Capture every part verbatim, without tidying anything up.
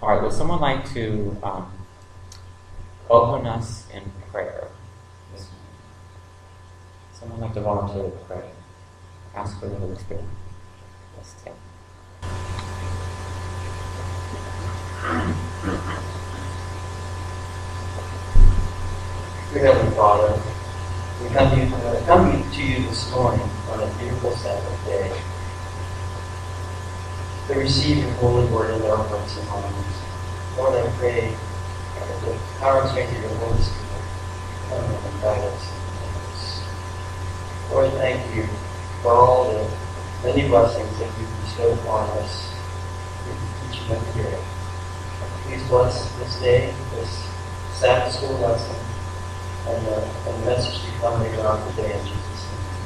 All right, would someone like to um, open us in prayer this morning? Someone like to volunteer to pray? Ask for the Holy Spirit. Let's take. Dear Heavenly Father, we come to, you, uh, come to you this morning on a beautiful Sabbath day to receive your holy word in our hearts and minds. Lord, I pray that the power and strength of your Holy Spirit come and guide us and lead us. Lord, thank you for all the many blessings that you bestow upon us each and every day. Please bless this day, this Sabbath school lesson, and the, and the message to come later on today in Jesus'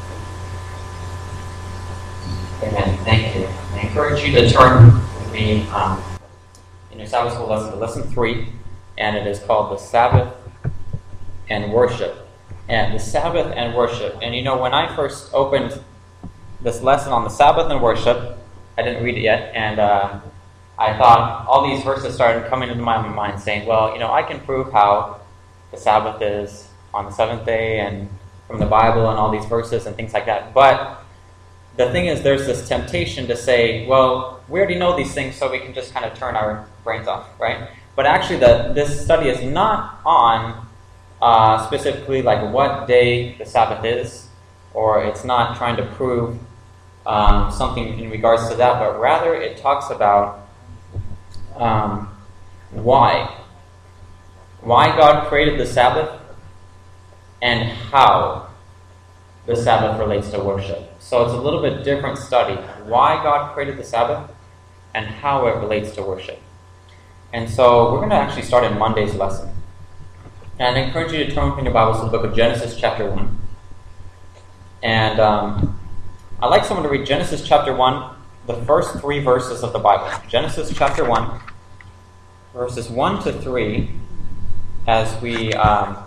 name. Amen. Thank you. I encourage you to turn with me um, in your Sabbath school lesson to lesson three, and it is called the Sabbath and Worship. And the Sabbath and Worship. And you know, when I first opened this lesson on the Sabbath and Worship, I didn't read it yet, and uh, I thought all these verses started coming into my mind saying, well, you know, I can prove how the Sabbath is on the seventh day and from the Bible and all these verses and things like that. But the thing is, there's this temptation to say, well, we already know these things, so we can just kind of turn our brains off, right? But actually, the, this study is not on uh, specifically like what day the Sabbath is, or it's not trying to prove um, something in regards to that, but rather it talks about um, why. Why God created the Sabbath and how the Sabbath relates to worship. So it's a little bit different study. Why God created the Sabbath and how it relates to worship. And so we're going to actually start in Monday's lesson. And I encourage you to turn in your Bibles to the book of Genesis chapter one. And um, I'd like someone to read Genesis chapter one, the first three verses of the Bible. Genesis chapter one, verses one to three, as we... Um,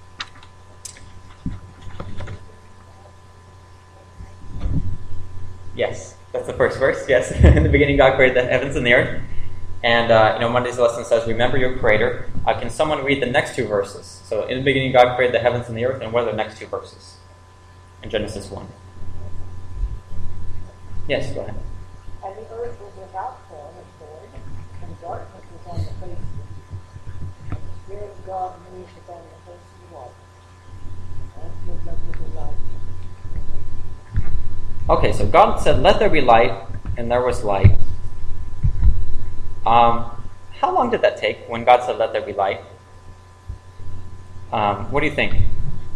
Yes, that's the first verse. Yes, in the beginning God created the heavens and the earth. And, uh, you know, Monday's lesson says, remember your Creator. Uh, can someone read the next two verses? So, in the beginning God created the heavens and the earth. And what are the next two verses? In Genesis one. Yes, go ahead. And the earth was without form and void, and darkness was on the face of it. And the Spirit of God moved upon the face of the water. And there was a light. Okay, so God said, let there be light, and there was light. Um, how long did that take when God said, let there be light? Um, what do you think?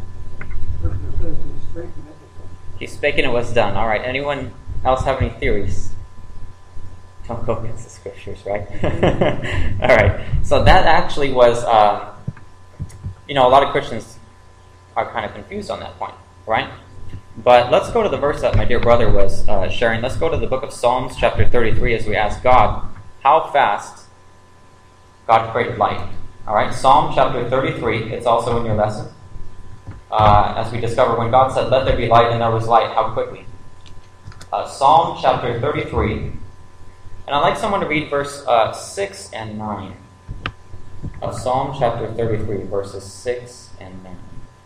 He spake and it was done. All right, anyone else have any theories? Don't go against the scriptures, right? All right, so that actually was, uh, you know, a lot of Christians are kind of confused on that point, right? But let's go to the verse that my dear brother was uh, sharing. Let's go to the book of Psalms, chapter thirty-three, as we ask God how fast God created light. All right, Psalm chapter thirty-three. It's also in your lesson. Uh, as we discover when God said, let there be light, and there was light, how quickly? Uh, Psalm chapter thirty-three. And I'd like someone to read verse uh, six and nine. Of Psalm chapter thirty-three, verses six and nine.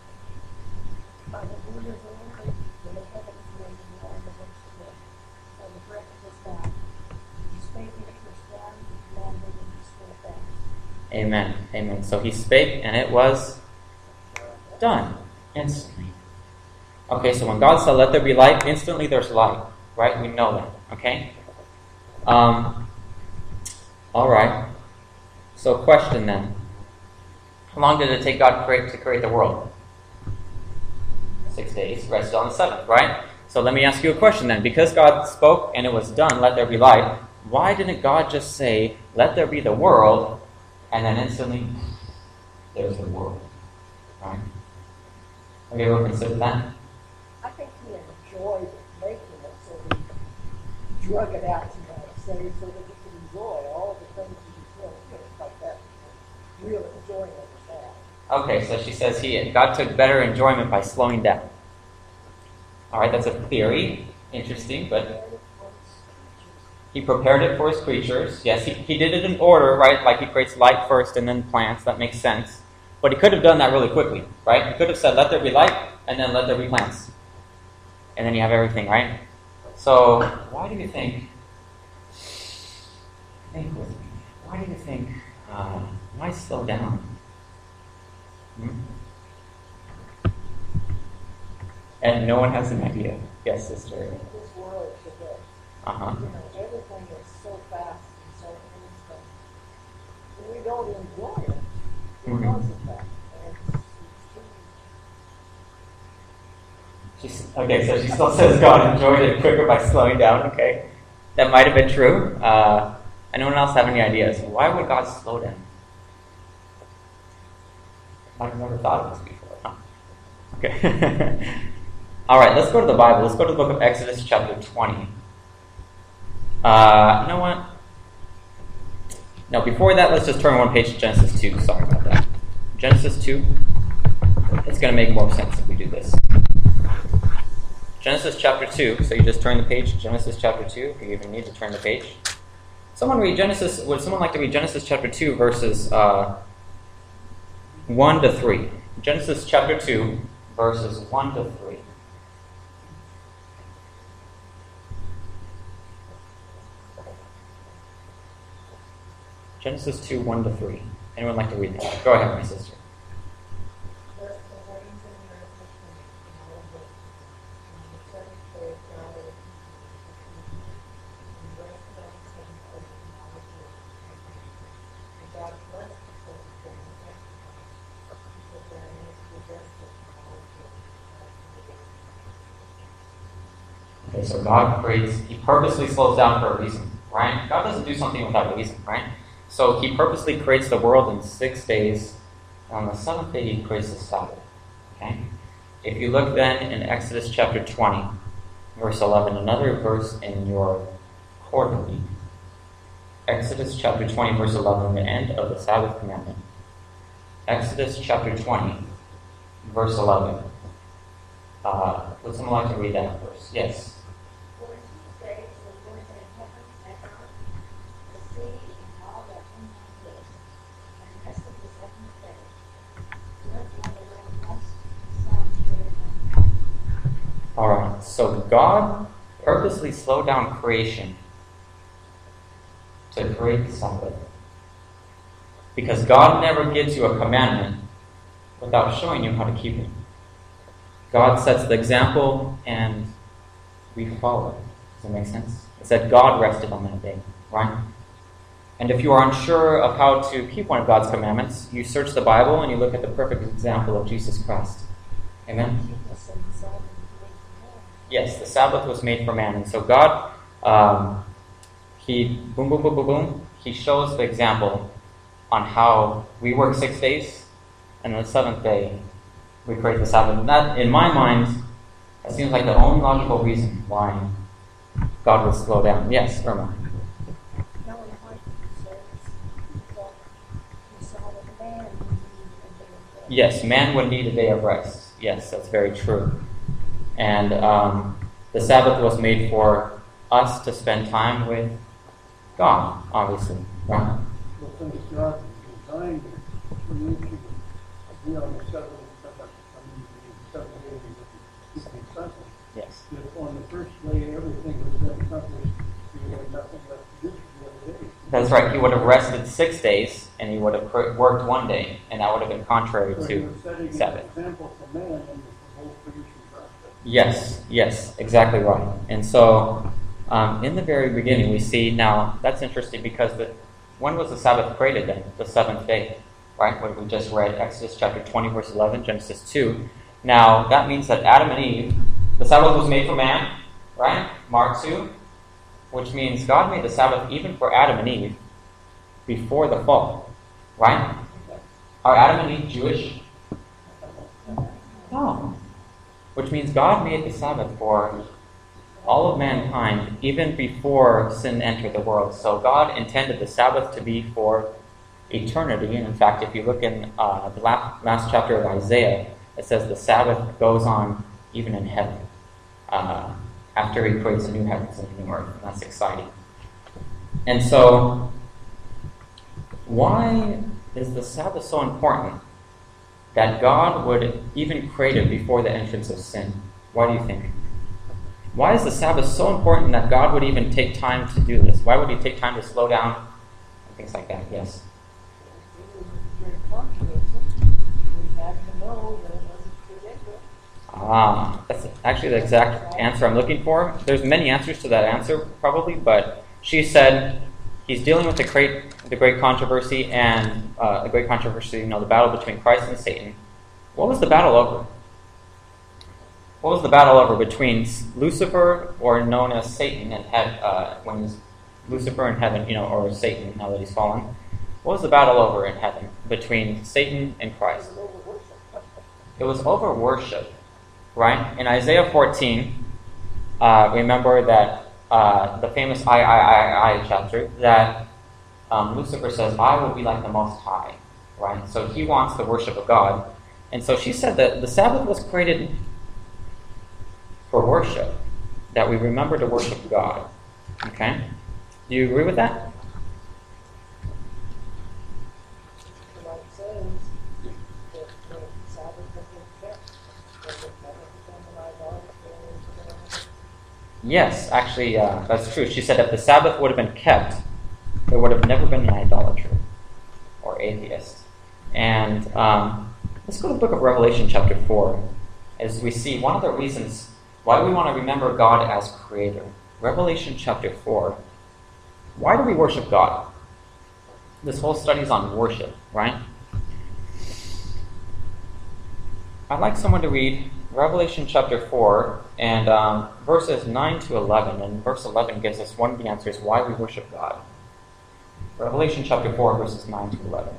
Amen. Amen. So he spake, and it was done instantly. Okay, so when God said, let there be light, instantly there's light. Right? We know that. Okay? Um, all right. So question then. How long did it take God create, to create the world? Six days. Rested on the seventh, right? So let me ask you a question then. Because God spoke, and it was done, let there be light, why didn't God just say, let there be the world, and then instantly, there's the world. Right? Have you ever considered that? I think he enjoyed making it, so he drug it out to that, say, so that he could enjoy all the things he was doing. It's like that real enjoyment of that. Okay, so she says he God took better enjoyment by slowing down. All right, that's a theory. Interesting, but He prepared it for his creatures. Yes, he, he did it in order, right? Like he creates light first and then plants. That makes sense. But he could have done that really quickly, right? He could have said, let there be light, and then let there be plants. And then you have everything, right? So, why do you think, think with me, why do you think, uh, why slow down? Hmm? And no one has an idea. Yes, sister. In this world today, Uh-huh. you know, everything is so fast and so instant. And we don't enjoy it because Mhm. of that. And it's, it's She's, okay, so she still says God enjoyed it quicker by slowing down. Okay, that might have been true. Uh, anyone else have any ideas? Why would God slow down? I've never thought of this before. Huh? Okay. All right, let's go to the Bible. Let's go to the book of Exodus, chapter twenty. Uh, you know what? No, before that, let's just turn one page to Genesis two. Sorry about that. Genesis two. It's going to make more sense if we do this. Genesis chapter two. So you just turn the page to Genesis chapter two. If you even need to turn the page. Someone read Genesis. Would someone like to read Genesis chapter two, verses uh, one to three? Genesis chapter two, verses one to three. Genesis two, one to three. Anyone like to read that? Go ahead, my sister. Okay, so God creates, he purposely slows down for a reason, right? God doesn't do something without a reason, right? So he purposely creates the world in six days. And on the seventh day, he creates the Sabbath. Okay? If you look then in Exodus chapter twenty, verse eleven, another verse in your quarterly. Exodus chapter twenty, verse eleven, the end of the Sabbath commandment. Exodus chapter twenty, verse eleven. Uh, would someone like to read that verse? Yes. Alright, so God purposely slowed down creation to create the Sabbath. Because God never gives you a commandment without showing you how to keep it. God sets the example and we follow. Does that make sense? It said God rested on that day, right? And if you are unsure of how to keep one of God's commandments, you search the Bible and you look at the perfect example of Jesus Christ. Amen? Yes, the Sabbath was made for man. And so God, um, he, boom, boom, boom, boom, boom, he shows the example on how we work six days, and on the seventh day, we create the Sabbath. And that, in my mind, that seems like the only logical reason why God would slow down. Yes, Irma. Yes, man would need a day of rest. Yes, that's very true. And um, the Sabbath was made for us to spend time with God, obviously. Right? Well, since God designed creation to be on the seventh, I mean, the seventh day of the Sabbath, Yes. if on the first day everything was done accomplished, you had nothing left to do for the other day. That's right. He would have rested six days, and he would have worked one day, and that would have been contrary So to you're setting Sabbath. an example for man in the whole creation process. Yes, yes, exactly right. And so, um, in the very beginning, we see, now, that's interesting because the, when was the Sabbath created then? The seventh day, right? What we just read, Exodus chapter twenty, verse eleven, Genesis two. Now, that means that Adam and Eve, the Sabbath was made for man, right? Mark two, which means God made the Sabbath even for Adam and Eve before the fall, right? Are Adam and Eve Jewish? No. Which means God made the Sabbath for all of mankind even before sin entered the world. So God intended the Sabbath to be for eternity. And in fact, if you look in uh, the last, last chapter of Isaiah, it says the Sabbath goes on even in heaven uh, after he creates a new heavens and a new earth. And that's exciting. And so, why is the Sabbath so important that God would even create it before the entrance of sin? Why do you think? Why is the Sabbath so important that God would even take time to do this? Why would he take time to slow down and things like that? Yes? Ah, that's actually the exact answer I'm looking for. There's many answers to that answer, probably, but she said he's dealing with the great, the great controversy and uh, the great controversy, you know, the battle between Christ and Satan. What was the battle over? What was the battle over between Lucifer, or known as Satan, and heaven, uh, when Lucifer in heaven, you know, or Satan, now that he's fallen? What was the battle over in heaven between Satan and Christ? It was over worship, right? In Isaiah fourteen, uh, remember that uh, the famous I, I, I, I chapter, that um, Lucifer says, I will be like the Most High, right? So he wants the worship of God. And so she said that the Sabbath was created for worship, that we remember to worship God. Okay? Do you agree with that? Like it says, that the Sabbath has been kept. Does it never become an idolatry? Yes, actually, uh, that's true. She said if the Sabbath would have been kept, there would have never been an idolater or atheist. And um, let's go to the book of Revelation chapter four, as we see one of the reasons why do we want to remember God as creator. Revelation chapter four. Why do we worship God? This whole study is on worship, right? I'd like someone to read Revelation chapter four and um, verses nine to eleven. And verse eleven gives us one of the answers why we worship God. Revelation chapter four, verses nine to eleven.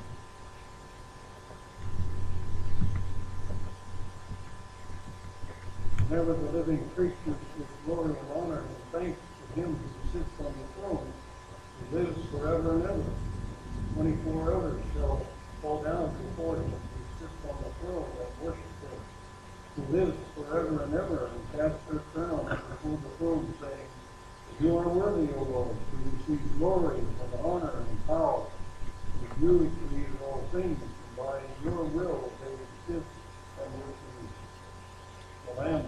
Whenever the living creatures give glory and honor and thanks to him who sits on the throne, who lives forever and ever. Twenty-four elders shall fall down before him who sits on the throne and worship him, who lives forever and ever, and cast their crowns before the throne, saying, You are worthy, O Lord, to receive glory and honor and power. For you created all things, and by your will they exist and worship the Lamb.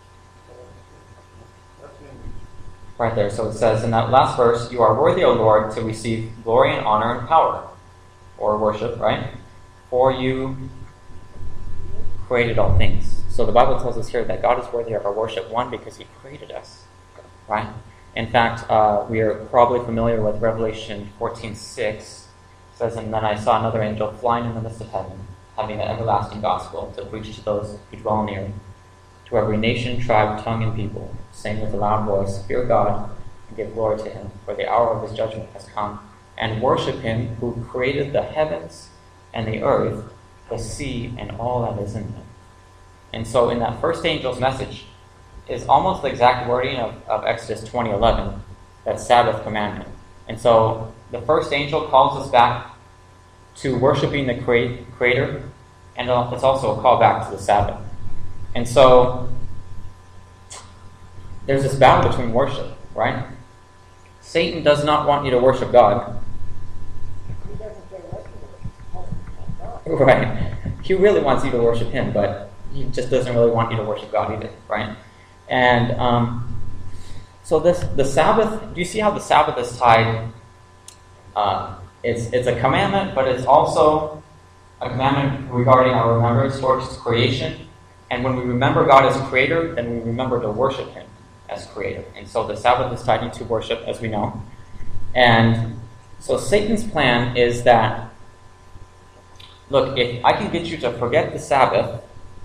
Right there. So it says in that last verse, You are worthy, O Lord, to receive glory and honor and power, or worship, right? For you created all things. So the Bible tells us here that God is worthy of our worship, one, because he created us, right? In fact, uh, we are probably familiar with Revelation fourteen six. It says, And then I saw another angel flying in the midst of heaven, having the everlasting gospel to preach to those who dwell on the earth, to every nation, tribe, tongue, and people, saying with a loud voice, Fear God, and give glory to him, for the hour of his judgment has come, and worship him who created the heavens and the earth, the sea, and all that is in them. And so in that first angel's message is almost the exact wording of, of Exodus twenty eleven, that Sabbath commandment. And so the first angel calls us back to worshiping the Creator, and it's also a call back to the Sabbath. And so there's this battle between worship, right? Satan does not want you to worship God. He doesn't care what you worship. Right. He really wants you to worship him, but he just doesn't really want you to worship God either, right? And um, so this the Sabbath, do you see how the Sabbath is tied? Uh, it's it's a commandment, but it's also a commandment regarding our remembrance towards creation. And when we remember God as creator, then we remember to worship him as creator. And so the Sabbath is tied into worship, as we know. And so Satan's plan is that, look, if I can get you to forget the Sabbath,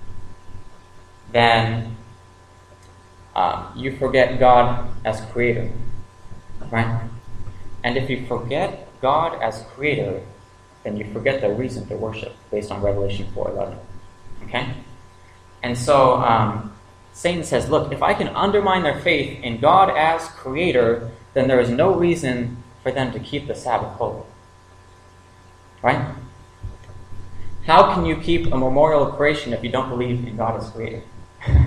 then um, you forget God as creator, right? And if you forget God as creator, then you forget the reason to worship, based on Revelation four eleven. Okay? And so um, Satan says, look, if I can undermine their faith in God as creator, then there is no reason for them to keep the Sabbath holy. Right? How can you keep a memorial of creation if you don't believe in God as creator?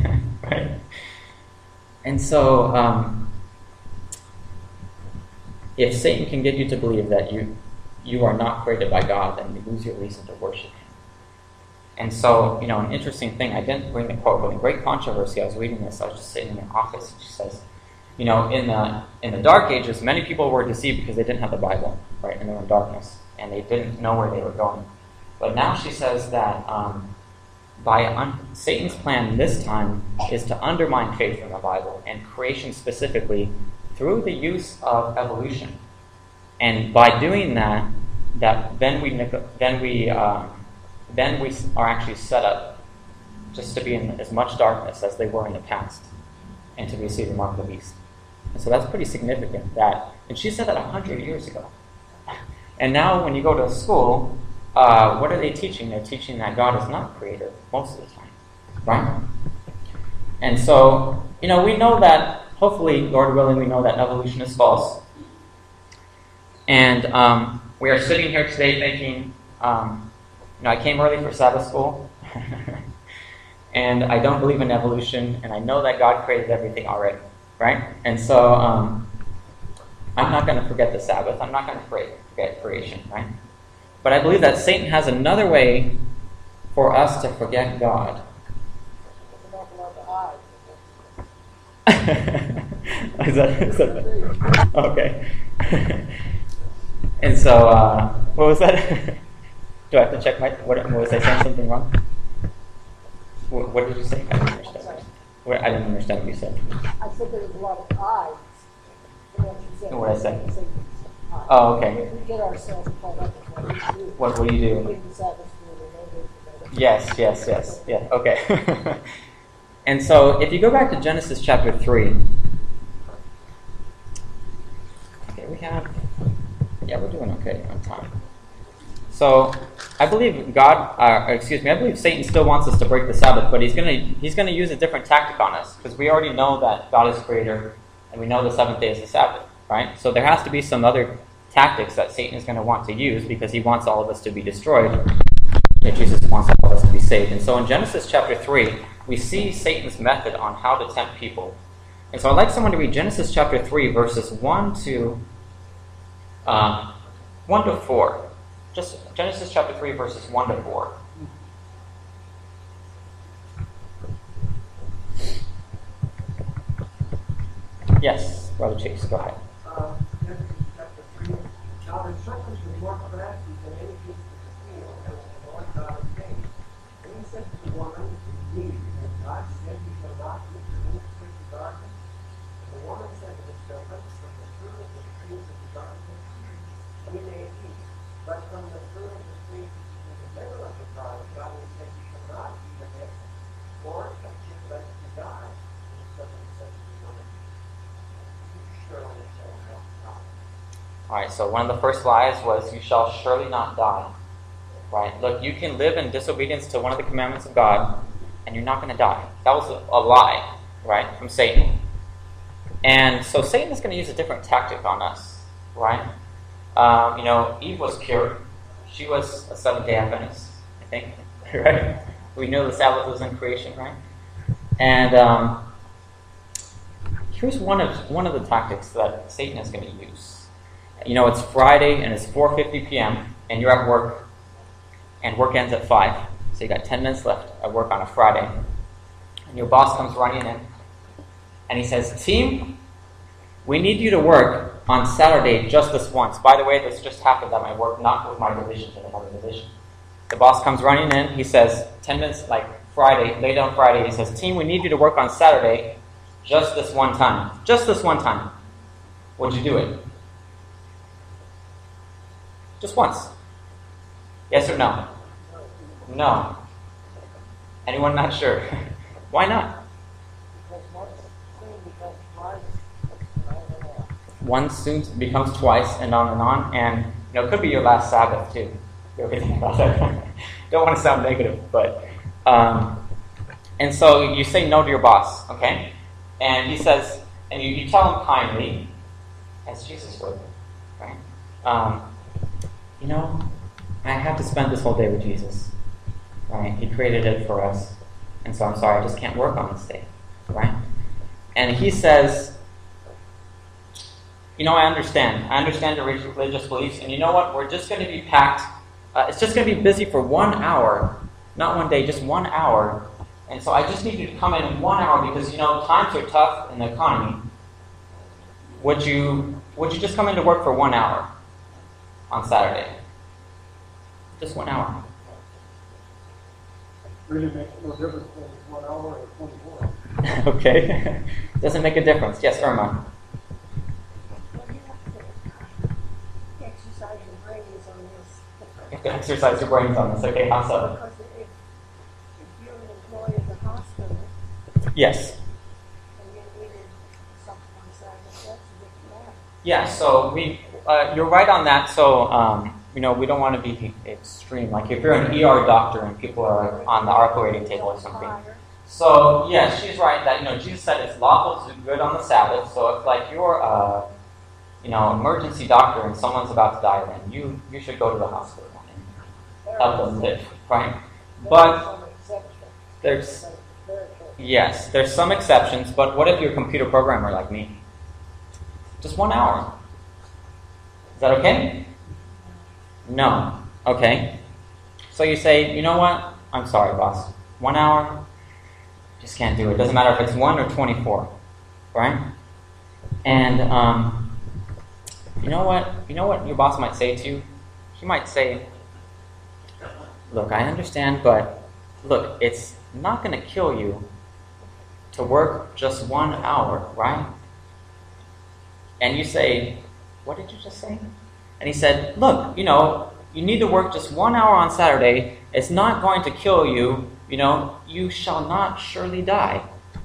Right? And so, um, if Satan can get you to believe that you you are not created by God, then you lose your reason to worship him. And so, you know, an interesting thing, I didn't bring the quote, but in Great Controversy, I was reading this, I was just sitting in the office, and she says, you know, in the in the Dark Ages, many people were deceived because they didn't have the Bible, right, and they were in darkness, and they didn't know where they were going. But now she says that um, by un- Satan's plan this time is to undermine faith in the Bible, and creation specifically, through the use of evolution. And by doing that, that then we then we um, then we are actually set up just to be in as much darkness as they were in the past, and to receive the mark of the beast. And so that's pretty significant. That, and she said that a hundred years ago. And now, when you go to school, uh, what are they teaching? They're teaching that God is not creator most of the time, right? And so, you know, we know that. Hopefully, Lord willing, we know that evolution is false. And um, we are sitting here today thinking, um, you know, I came early for Sabbath school, and I don't believe in evolution, and I know that God created everything already, right? And so um, I'm not going to forget the Sabbath. I'm not going to forget creation, right? But I believe that Satan has another way for us to forget God. is that, is that okay? And so, uh, what was that? Do I have to check my? What was I saying something wrong? What, what did you say? I didn't understand. What, I didn't understand what you said. I said there was a lot of eyes. What you said. What I said. Eyes. Oh, okay. We get ourselves caught up in what we do. What will you do? We the Sabbath school, we know this, we know Yes, yes, yes. Yeah. Okay. And so, if you go back to Genesis chapter three, okay, we have, yeah, we're doing okay on time. So, I believe God, uh, excuse me, I believe Satan still wants us to break the Sabbath, but he's gonna he's gonna use a different tactic on us, because we already know that God is creator, and we know the seventh day is the Sabbath, right? So there has to be some other tactics that Satan is going to want to use, because he wants all of us to be destroyed, and Jesus wants all of us to be saved. And so in Genesis chapter three, we see Satan's method on how to tempt people. And so I'd like someone to read Genesis chapter three, verses one to um, one to four. Just Genesis chapter three, verses one to four. Yes, Brother Chase, go ahead. Uh, Genesis chapter three. Now the serpent was more crafty than any beast of the field, as the Lord God had made. And he said to the woman, Indeed, as God said, you shall not eat from any tree of the garden. And the woman said to the serpent, From the fruit of the trees of the garden we may eat, but from the fruit of the tree in the middle of the garden, God has said, You shall not eat of it, or touch it, lest you die. And the serpent said to the woman, All right, so one of the first lies was, you shall surely not die. Right? Look, you can live in disobedience to one of the commandments of God, and you're not going to die. That was a, a lie, right, from Satan. And so Satan is going to use a different tactic on us, right? Um, you know, Eve was cured. She was a Seventh-day Adventist, I think, right? We know the Sabbath was in creation, right? And um, here's one of one of the tactics that Satan is going to use. You know, it's Friday and it's four fifty p.m. and you're at work, and work ends at five. So you got ten minutes left at work on a Friday. And your boss comes running in and he says, Team, we need you to work on Saturday just this once. By the way, this just happened at my work, not with my division, but another division. The boss comes running in, he says, ten minutes, like Friday, late on Friday, he says, Team, we need you to work on Saturday just this one time. Just this one time. Would you do it? Just once. Yes or no? No. Anyone not sure? Why not? One soon becomes twice, and on and on, and you know, it could be your last Sabbath too. You ever think about that? Don't want to sound negative, but um, and so you say no to your boss, okay? And he says, and you, you tell him kindly, as Jesus would, right? Um, you know, I have to spend this whole day with Jesus, right? He created it for us, and so I'm sorry, I just can't work on this day, right? And he says, you know, I understand. I understand your religious beliefs, and you know what? We're just going to be packed. Uh, it's just going to be busy for one hour, not one day, just one hour. And so I just need you to come in in one hour because, you know, times are tough in the economy. Would you, would you just come into work for one hour on Saturday? Just one hour. Really makes no difference whether it's one hour or twenty-four. Okay. Doesn't make a difference. Yes, Irma. Well, you have to exercise your brains on this. You have to exercise your brains on this. Okay, how so? Because if, if you're an employee of the hospital Yes. and you needed something on Saturday, that's a different matter. Yeah, so we, uh, you're right on that. So, um, you know, we don't want to be extreme. Like if you're an E R doctor and people are on the operating table or something. So, yeah, she's right that, you know, Jesus said it's lawful to do good on the Sabbath. So if, like, you're a, you know, emergency doctor and someone's about to die, then you, you should go to the hospital and help them live, right? But there's, yes, there's some exceptions, but what if you're a computer programmer like me? Just one hour. Is that okay? No. Okay. So you say, you know what? I'm sorry, boss. One hour? Just can't do it. Doesn't matter if it's one or twenty-four. Right? And um, you know what? You know what your boss might say to you? He might say, look, I understand, but look, it's not going to kill you to work just one hour, right? And you say, what did you just say? And he said, look, you know, you need to work just one hour on Saturday. It's not going to kill you. You know, you shall not surely die.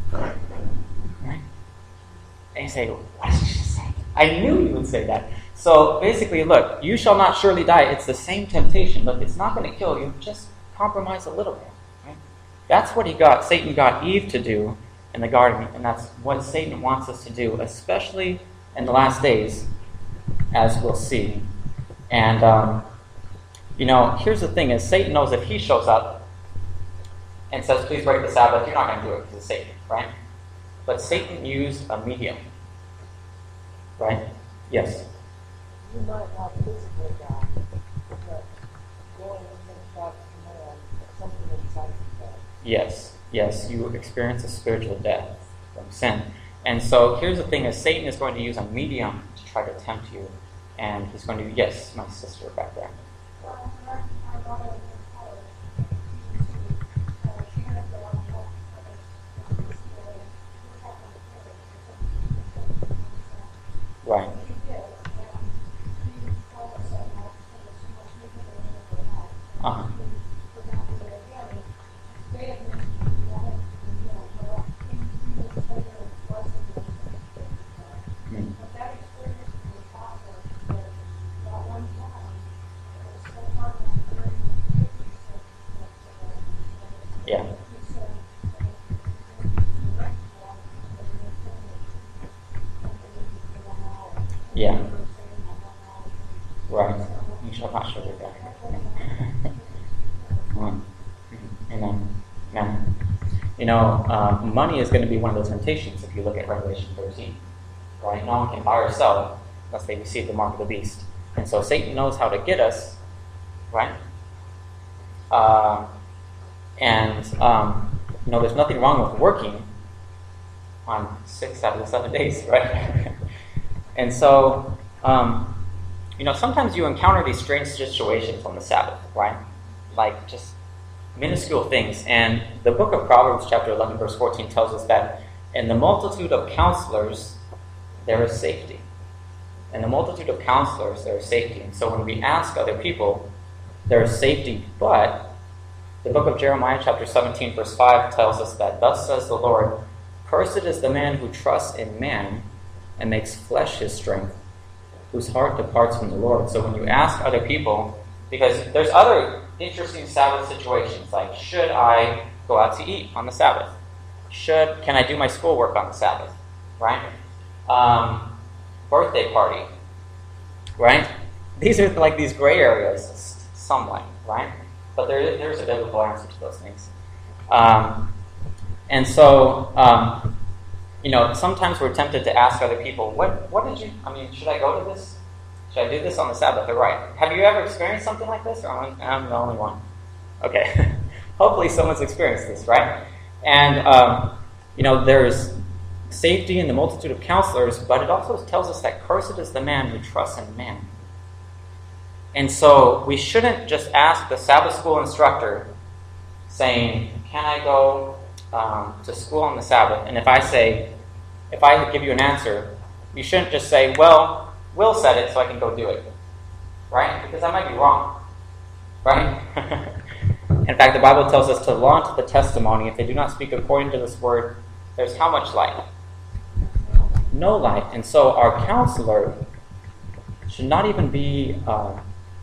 Right? And you say, what did you just say? I knew you would say that. So basically, look, you shall not surely die. It's the same temptation. Look, it's not going to kill you. Just compromise a little bit. Right? That's what he got. Satan got Eve to do in the garden, and that's what Satan wants us to do, especially in the last days, as we'll see. And, um, you know, here's the thing, is Satan knows if he shows up and says, please break the Sabbath, you're not going to do it because it's Satan, right? But Satan used a medium, right? Yes? You might not physically die, but going against God's command, something inside you dies. Yes, yes, you experience a spiritual death from sin. And so here's the thing, is Satan is going to use a medium to try to tempt you. And he's going to, yes, my sister back there. Right. Uh-huh. Hmm. Yeah. Yeah. Right. You shall not surely die. Mm. Amen. Amen. You know, uh, money is going to be one of those temptations if you look at Revelation thirteen. Right? No one can buy or sell unless they receive the mark of the beast. And so Satan knows how to get us, right? Uh, and, um, you know, there's nothing wrong with working on six out of the seven days, right? And so, um, you know, sometimes you encounter these strange situations on the Sabbath, right? Like just minuscule things. And the book of Proverbs, chapter eleven, verse fourteen, tells us that in the multitude of counselors, there is safety. In the multitude of counselors, there is safety. And so when we ask other people, there is safety. But the book of Jeremiah, chapter seventeen, verse five, tells us that, thus says the Lord, cursed is the man who trusts in man and makes flesh his strength, whose heart departs from the Lord. So when you ask other people, because there's other interesting Sabbath situations, like should I go out to eat on the Sabbath? Should can I do my schoolwork on the Sabbath? Right? Um, birthday party. Right? These are like these gray areas, somewhat, right? But there, there's a biblical answer to those things. Um, and so, um, you know, sometimes we're tempted to ask other people, what, what did you, I mean, should I go to this? Should I do this on the Sabbath? Or right? Have you ever experienced something like this? Or I'm, I'm the only one? Okay. Hopefully someone's experienced this, right? And, um, you know, there's safety in the multitude of counselors, but it also tells us that cursed is the man who trusts in man. And so we shouldn't just ask the Sabbath school instructor saying, can I go um, to school on the Sabbath? And if I say, if I give you an answer, you shouldn't just say, well, Will said it, so I can go do it. Right? Because that might be wrong. Right? In fact, the Bible tells us to launch the testimony. If they do not speak according to this word, there's how much light? No light. And so our counselor should not even be, uh,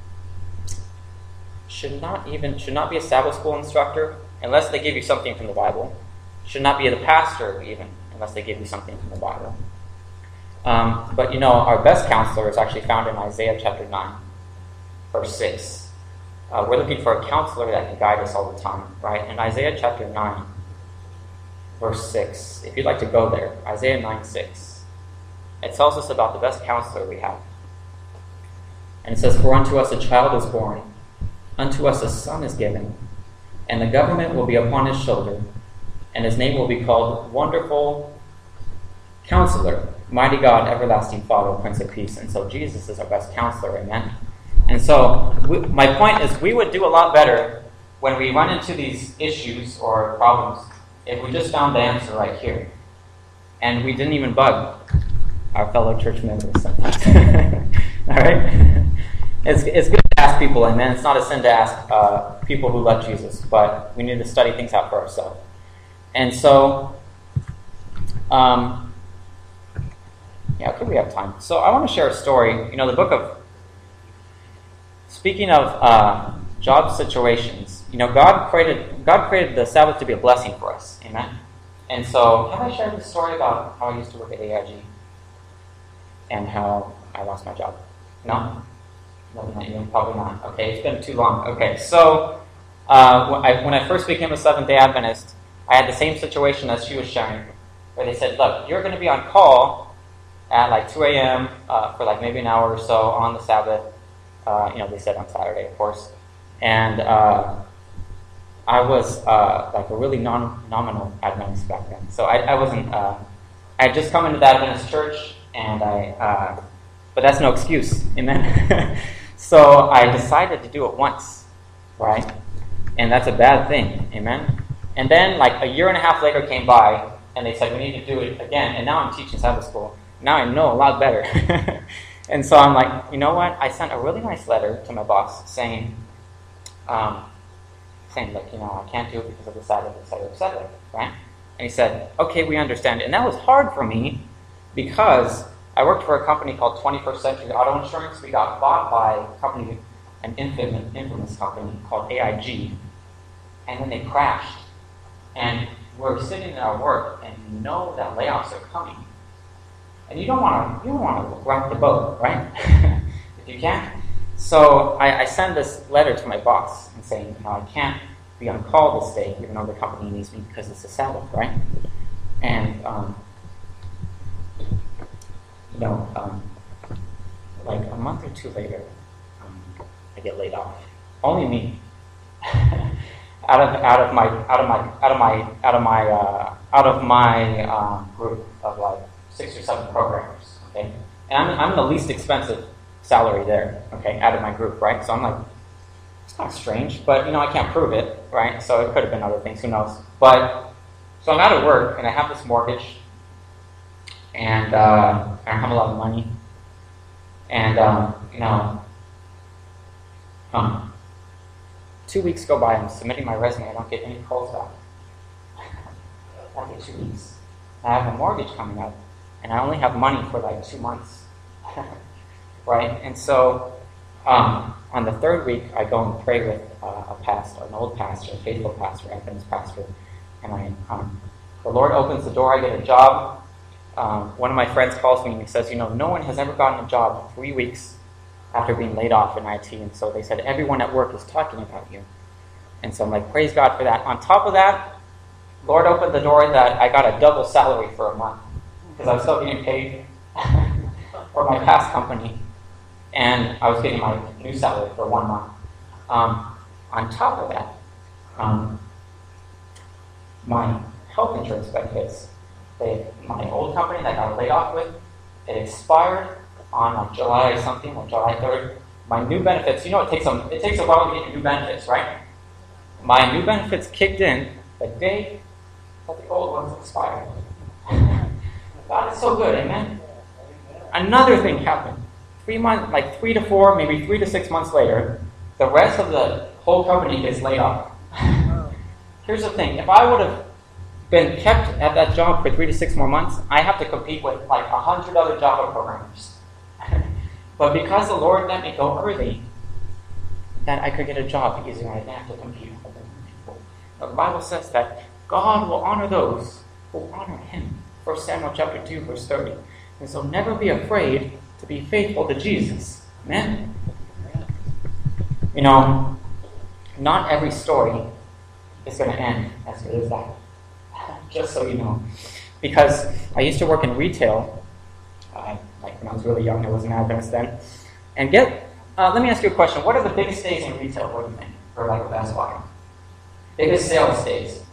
should not even, should not be a Sabbath school instructor unless they give you something from the Bible. Should not be the pastor even unless they give you something from the Bible. Um, but you know, our best counselor is actually found in Isaiah chapter nine, verse six. Uh, we're looking for a counselor that can guide us all the time, right? In Isaiah chapter nine, verse six, if you'd like to go there, Isaiah nine six, it tells us about the best counselor we have. And it says, for unto us a child is born, unto us a son is given, and the government will be upon his shoulder, and his name will be called Wonderful Counselor, Mighty God, Everlasting Father, Prince of Peace. And so Jesus is our best counselor, amen? And so we, my point is we would do a lot better when we run into these issues or problems if we just found the answer right here. And we didn't even bug our fellow church members sometimes. All right? It's, it's good to ask people, amen? It's not a sin to ask uh, people who love Jesus, but we need to study things out for ourselves. And so, um, yeah, okay, we have time. So I want to share a story. You know, the book of, speaking of uh, job situations, you know, God created God created the Sabbath to be a blessing for us, amen? And so, have I shared the story about how I used to work at A I G and how I lost my job? No? No, not you, probably not. Okay, it's been too long. Okay, so uh, when, I, when I first became a Seventh-day Adventist, I had the same situation as she was sharing, where they said, look, you're going to be on call at like two a.m. Uh, for like maybe an hour or so on the Sabbath. Uh, you know, they said on Saturday, of course. And uh, I was uh, like a really non nominal Adventist back then. So I, I wasn't, uh, I had just come into the Adventist church, and I, uh, but that's no excuse, amen? So I decided to do it once, right? And that's a bad thing, amen? And then like a year and a half later came by, and they said, we need to do it again. And now I'm teaching Sabbath school. Now I know a lot better. And so I'm like, you know what? I sent a really nice letter to my boss saying, um, saying, look, you know, I can't do it because of the Sabbath, et cetera, et cetera, right? And he said, okay, we understand. And that was hard for me because I worked for a company called twenty-first Century Auto Insurance. We got bought by a company, an infamous, infamous company called A I G, and then they crashed. And we're sitting in our work, and you know that layoffs are coming. And you don't want to you don't want to rock the boat, right? If you can. So I, I send this letter to my boss and saying, you know, I can't be on call this day, even though the company needs me because it's a Sabbath, right? And um, you know, um, like a month or two later, um, I get laid off. Only me. out of out of my out of my out of my out of my uh, out of my um, group of like six or seven programmers, okay? And I'm, I'm the least expensive salary there, okay, out of my group, right? So I'm like, it's kind of strange, but, you know, I can't prove it, right? So it could have been other things, who knows? But, so I'm out of work, and I have this mortgage, and uh, I don't have a lot of money, and, um, you know, um, two weeks go by, I'm submitting my resume, I don't get any calls back. After two weeks. I have a mortgage coming up, and I only have money for like two months, right? And so um, on the third week, I go and pray with uh, a pastor, an old pastor, a faithful pastor, Adventist pastor, and I, um, the Lord opens the door, I get a job. Um, one of my friends calls me and he says, you know, no one has ever gotten a job three weeks after being laid off in I T, and so they said, everyone at work is talking about you. And so I'm like, praise God for that. On top of that, Lord opened the door that I got a double salary for a month. because I was still getting paid for my past company, and I was getting my new salary for one month. Um, on top of that, um, my health insurance benefits, they, my old company that I got laid off with, it expired on like July something, or July third. My new benefits, you know, it takes a, it takes a while to get your new benefits, right? My new benefits kicked in the day that the old ones expired. God is so good, amen? Another thing happened. Three months, like three to four, maybe three to six months later, the rest of the whole company gets laid off. Here's the thing, if I would have been kept at that job for three to six more months, I have to compete with like a hundred other Java programmers. But because the Lord let me go early, that I could get a job easier, I didn't have to compete with other people. The Bible says that God will honor those who honor Him. First Samuel chapter two, verse thirty. And so never be afraid to be faithful to Jesus. Amen? You know, not every story is going to end as good as that. Just so you know. Because I used to work in retail, uh, like when I was really young, I was an Adventist then. And get, uh, let me ask you a question. What are the biggest days in retail, what do you think, for like a Best Buy? Biggest sales days?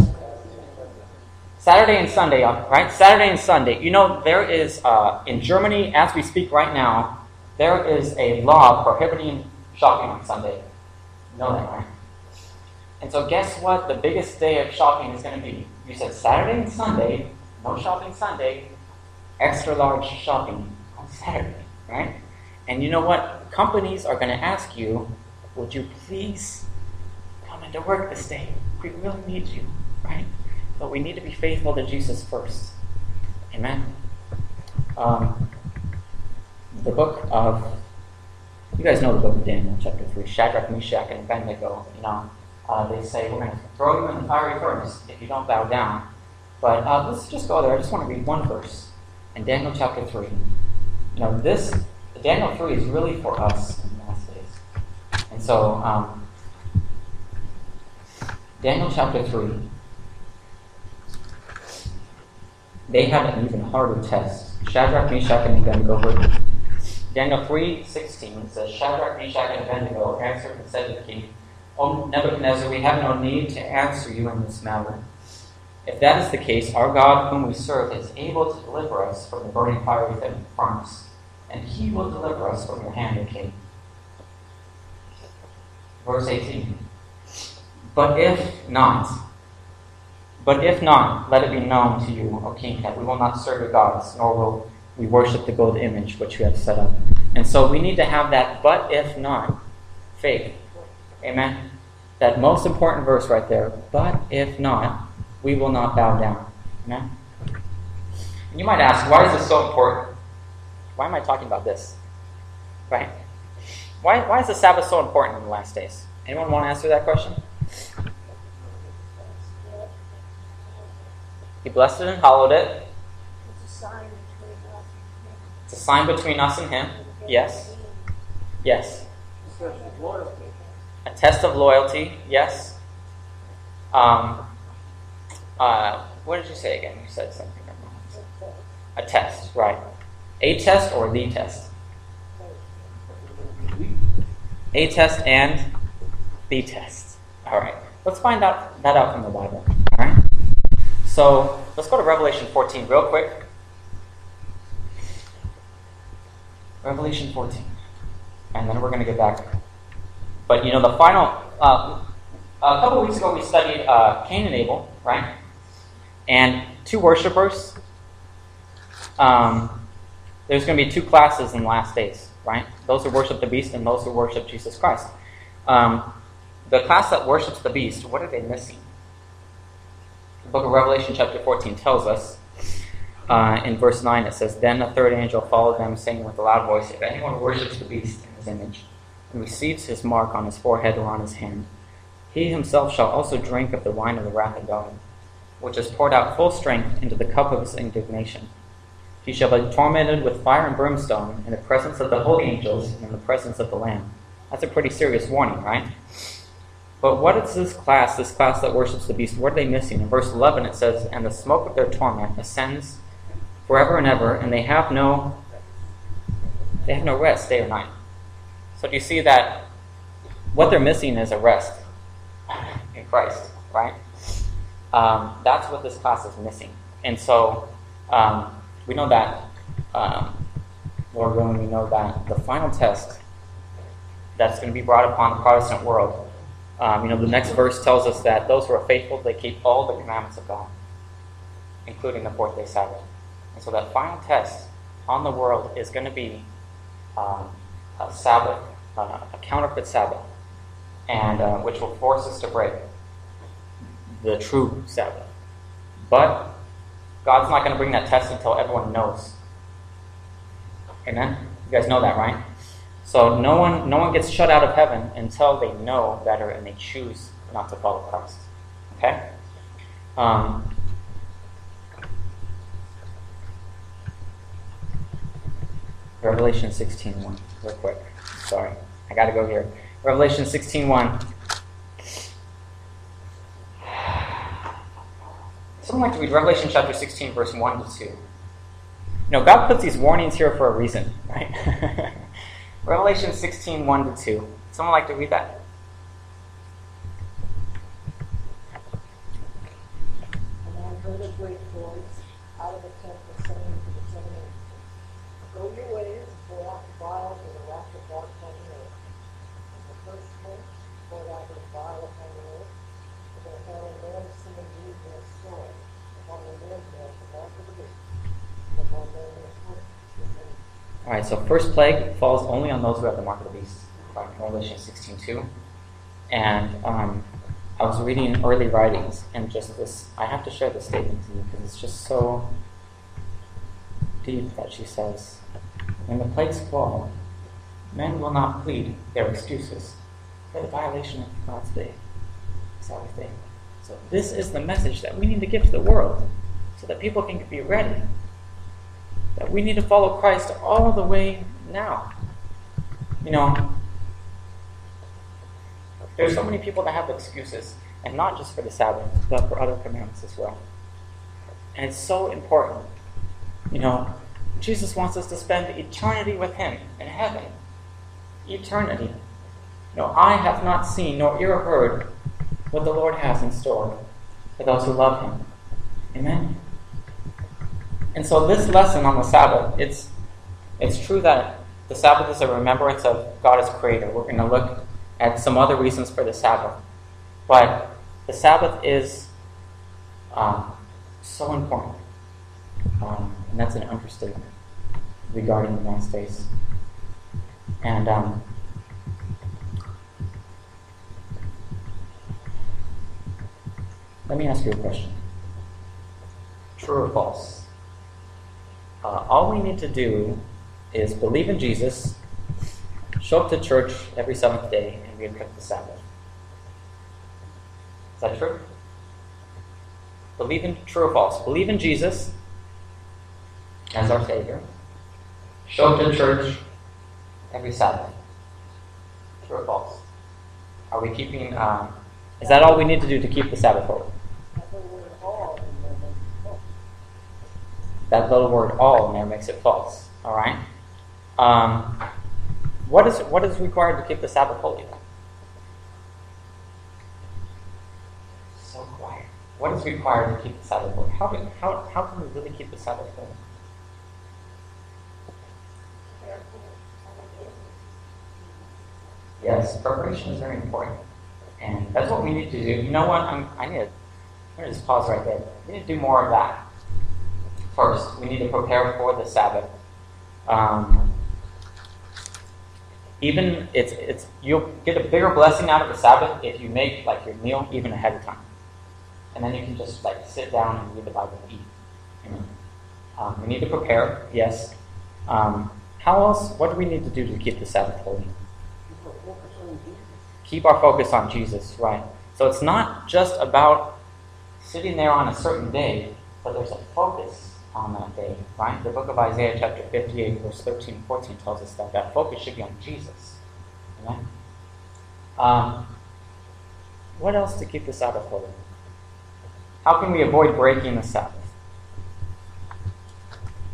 Saturday and Sunday, right? Saturday and Sunday. You know, there is, uh, in Germany, as we speak right now, there is a law prohibiting shopping on Sunday. You know that, right? And so guess what the biggest day of shopping is going to be? You said Saturday and Sunday, no shopping Sunday, extra large shopping on Saturday, right? And you know what? Companies are going to ask you, would you please come into work this day? We really need you, right? But we need to be faithful to Jesus first. Amen? Um, the book of, you guys know the book of Daniel, chapter three, Shadrach, Meshach, and Abednego, you know. Uh, they say, we're going to throw you in the fiery furnace if you don't bow down. But uh, let's just go there. I just want to read one verse in Daniel chapter three. You know, this, Daniel three is really for us in the last days. And so, um, Daniel chapter three, they had an even harder test. Shadrach, Meshach, and Abednego. Daniel three sixteen says, Shadrach, Meshach, and Abednego answered and said to the king, O Nebuchadnezzar, we have no need to answer you in this matter. If that is the case, our God whom we serve is able to deliver us from the burning fiery furnace, and He will deliver us from your hand, O king. Verse eighteen. But if not, but if not, let it be known to you, O king, that we will not serve your gods, nor will we worship the gold image which you have set up. And so we need to have that but if not faith. Amen? That most important verse right there. But if not, we will not bow down. Amen? And you might ask, why is this so important? Why am I talking about this? Right? Why, why is the Sabbath so important in the last days? Anyone want to answer that question? He blessed it and hallowed it. It's a sign between us and Him. It's a sign between us and Him. Yes. Yes. A test of loyalty. Yes. Um, uh, what did you say again? You said something. A test, right. A test or the test? A test and the test. All right. Let's find out that out from the Bible. All right. So let's go to Revelation fourteen real quick. Revelation fourteen. And then we're going to get back. But you know, the final, uh, a couple weeks ago we studied uh, Cain and Abel, right? And two worshipers. Um, there's going to be two classes in the last days, right? Those who worship the beast and those who worship Jesus Christ. Um, the class that worships the beast, what are they missing? The book of Revelation chapter fourteen tells us, uh, in verse nine it says, Then the third angel followed them, saying with a loud voice, If anyone worships the beast in his image, and receives his mark on his forehead or on his hand, he himself shall also drink of the wine of the wrath of God, which is poured out full strength into the cup of his indignation. He shall be tormented with fire and brimstone in the presence of the holy angels and in the presence of the Lamb. That's a pretty serious warning, right? But what is this class, this class that worships the beast, what are they missing? In verse eleven it says, And the smoke of their torment ascends forever and ever, and they have no they have no rest day or night. So do you see that what they're missing is a rest in Christ, right? Um, that's what this class is missing. And so um, we know that, um, Lord willing, we know that the final test that's going to be brought upon the Protestant world, um, you know, the next verse tells us that those who are faithful, they keep all the commandments of God, including the fourth day Sabbath. And so that final test on the world is going to be um, a Sabbath, uh, a counterfeit Sabbath, and uh, which will force us to break the true Sabbath. But God's not going to bring that test until everyone knows. Amen? You guys know that, right? So no one, no one gets shut out of heaven until they know better and they choose not to follow Christ. Okay? Um, Revelation sixteen one, real quick. Sorry, I got to go here. Revelation sixteen one. Someone like to read Revelation chapter sixteen, verse one to two. You know, God puts these warnings here for a reason, right? Revelation sixteen, one to two. Someone like to read that? And I heard a great voice out of the temple saying to the seven angels, go your ways, pour out the vial for the wrath of God upon the earth. And the first prince poured out his vial upon the earth, and there fell a man singing these their sword upon the men of the mark of the beast, and upon them their foot. All right, so first plague falls only on those who have the mark of the beast, right? Revelation sixteen two. And um, I was reading early writings, and just this, I have to share this statement to you because it's just so deep that she says, when the plagues fall, men will not plead their excuses for the violation of God's day, Sabbath day. So this is the message that we need to give to the world so that people can be ready. That we need to follow Christ all the way now. You know, there's so many people that have excuses, and not just for the Sabbath, but for other commandments as well. And it's so important. You know, Jesus wants us to spend eternity with Him in heaven. Eternity. You know, eye hath not seen, nor ear heard what the Lord has in store for those who love Him. Amen? And so this lesson on the Sabbath, it's it's true that the Sabbath is a remembrance of God as Creator. We're going to look at some other reasons for the Sabbath. But the Sabbath is um, so important. Um, and that's an understatement regarding the last days. And um, let me ask you a question. True or false? Uh, all we need to do is believe in Jesus, show up to church every seventh day, and we have kept the Sabbath. Is that true? Believe in, true or false? Believe in Jesus as our Savior. Show up to church every Sabbath. True or false? Are we keeping, uh, is that all we need to do to keep the Sabbath holy? That little word all in there makes it false. Alright? Um, what is what is required to keep the Sabbath holy then? So quiet. What is required to keep the Sabbath holy? How can, how, how can we really keep the Sabbath holy? Yes, preparation is very important. And that's what we need to do. You know what? I'm, I need to, I'm going to just pause right there. We need to do more of that. First, we need to prepare for the Sabbath. Um, even it's it's you'll get a bigger blessing out of the Sabbath if you make like your meal even ahead of time, and then you can just like sit down and read the Bible and eat. Amen. Um, we need to prepare. Yes. Um, how else? What do we need to do to keep the Sabbath holy? Keep our focus on Jesus, right? So it's not just about sitting there on a certain day, but there's a focus on that day, right? The book of Isaiah chapter fifty-eight, verse thirteen and fourteen tells us that that focus should be on Jesus. Amen? Um, what else to keep the Sabbath holy? How can we avoid breaking the Sabbath?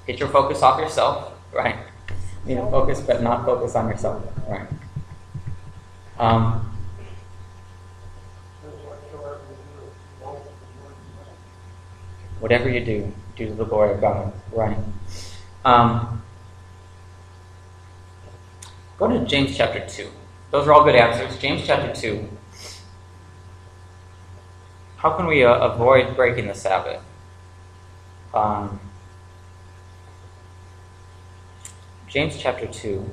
Get your focus off yourself, right? You need to focus, but not focus on yourself, right? Um, whatever you do, do to the glory of God, right? Um, go to James chapter two. Those are all good answers. James chapter two. How can we uh, avoid breaking the Sabbath? Um, James chapter two.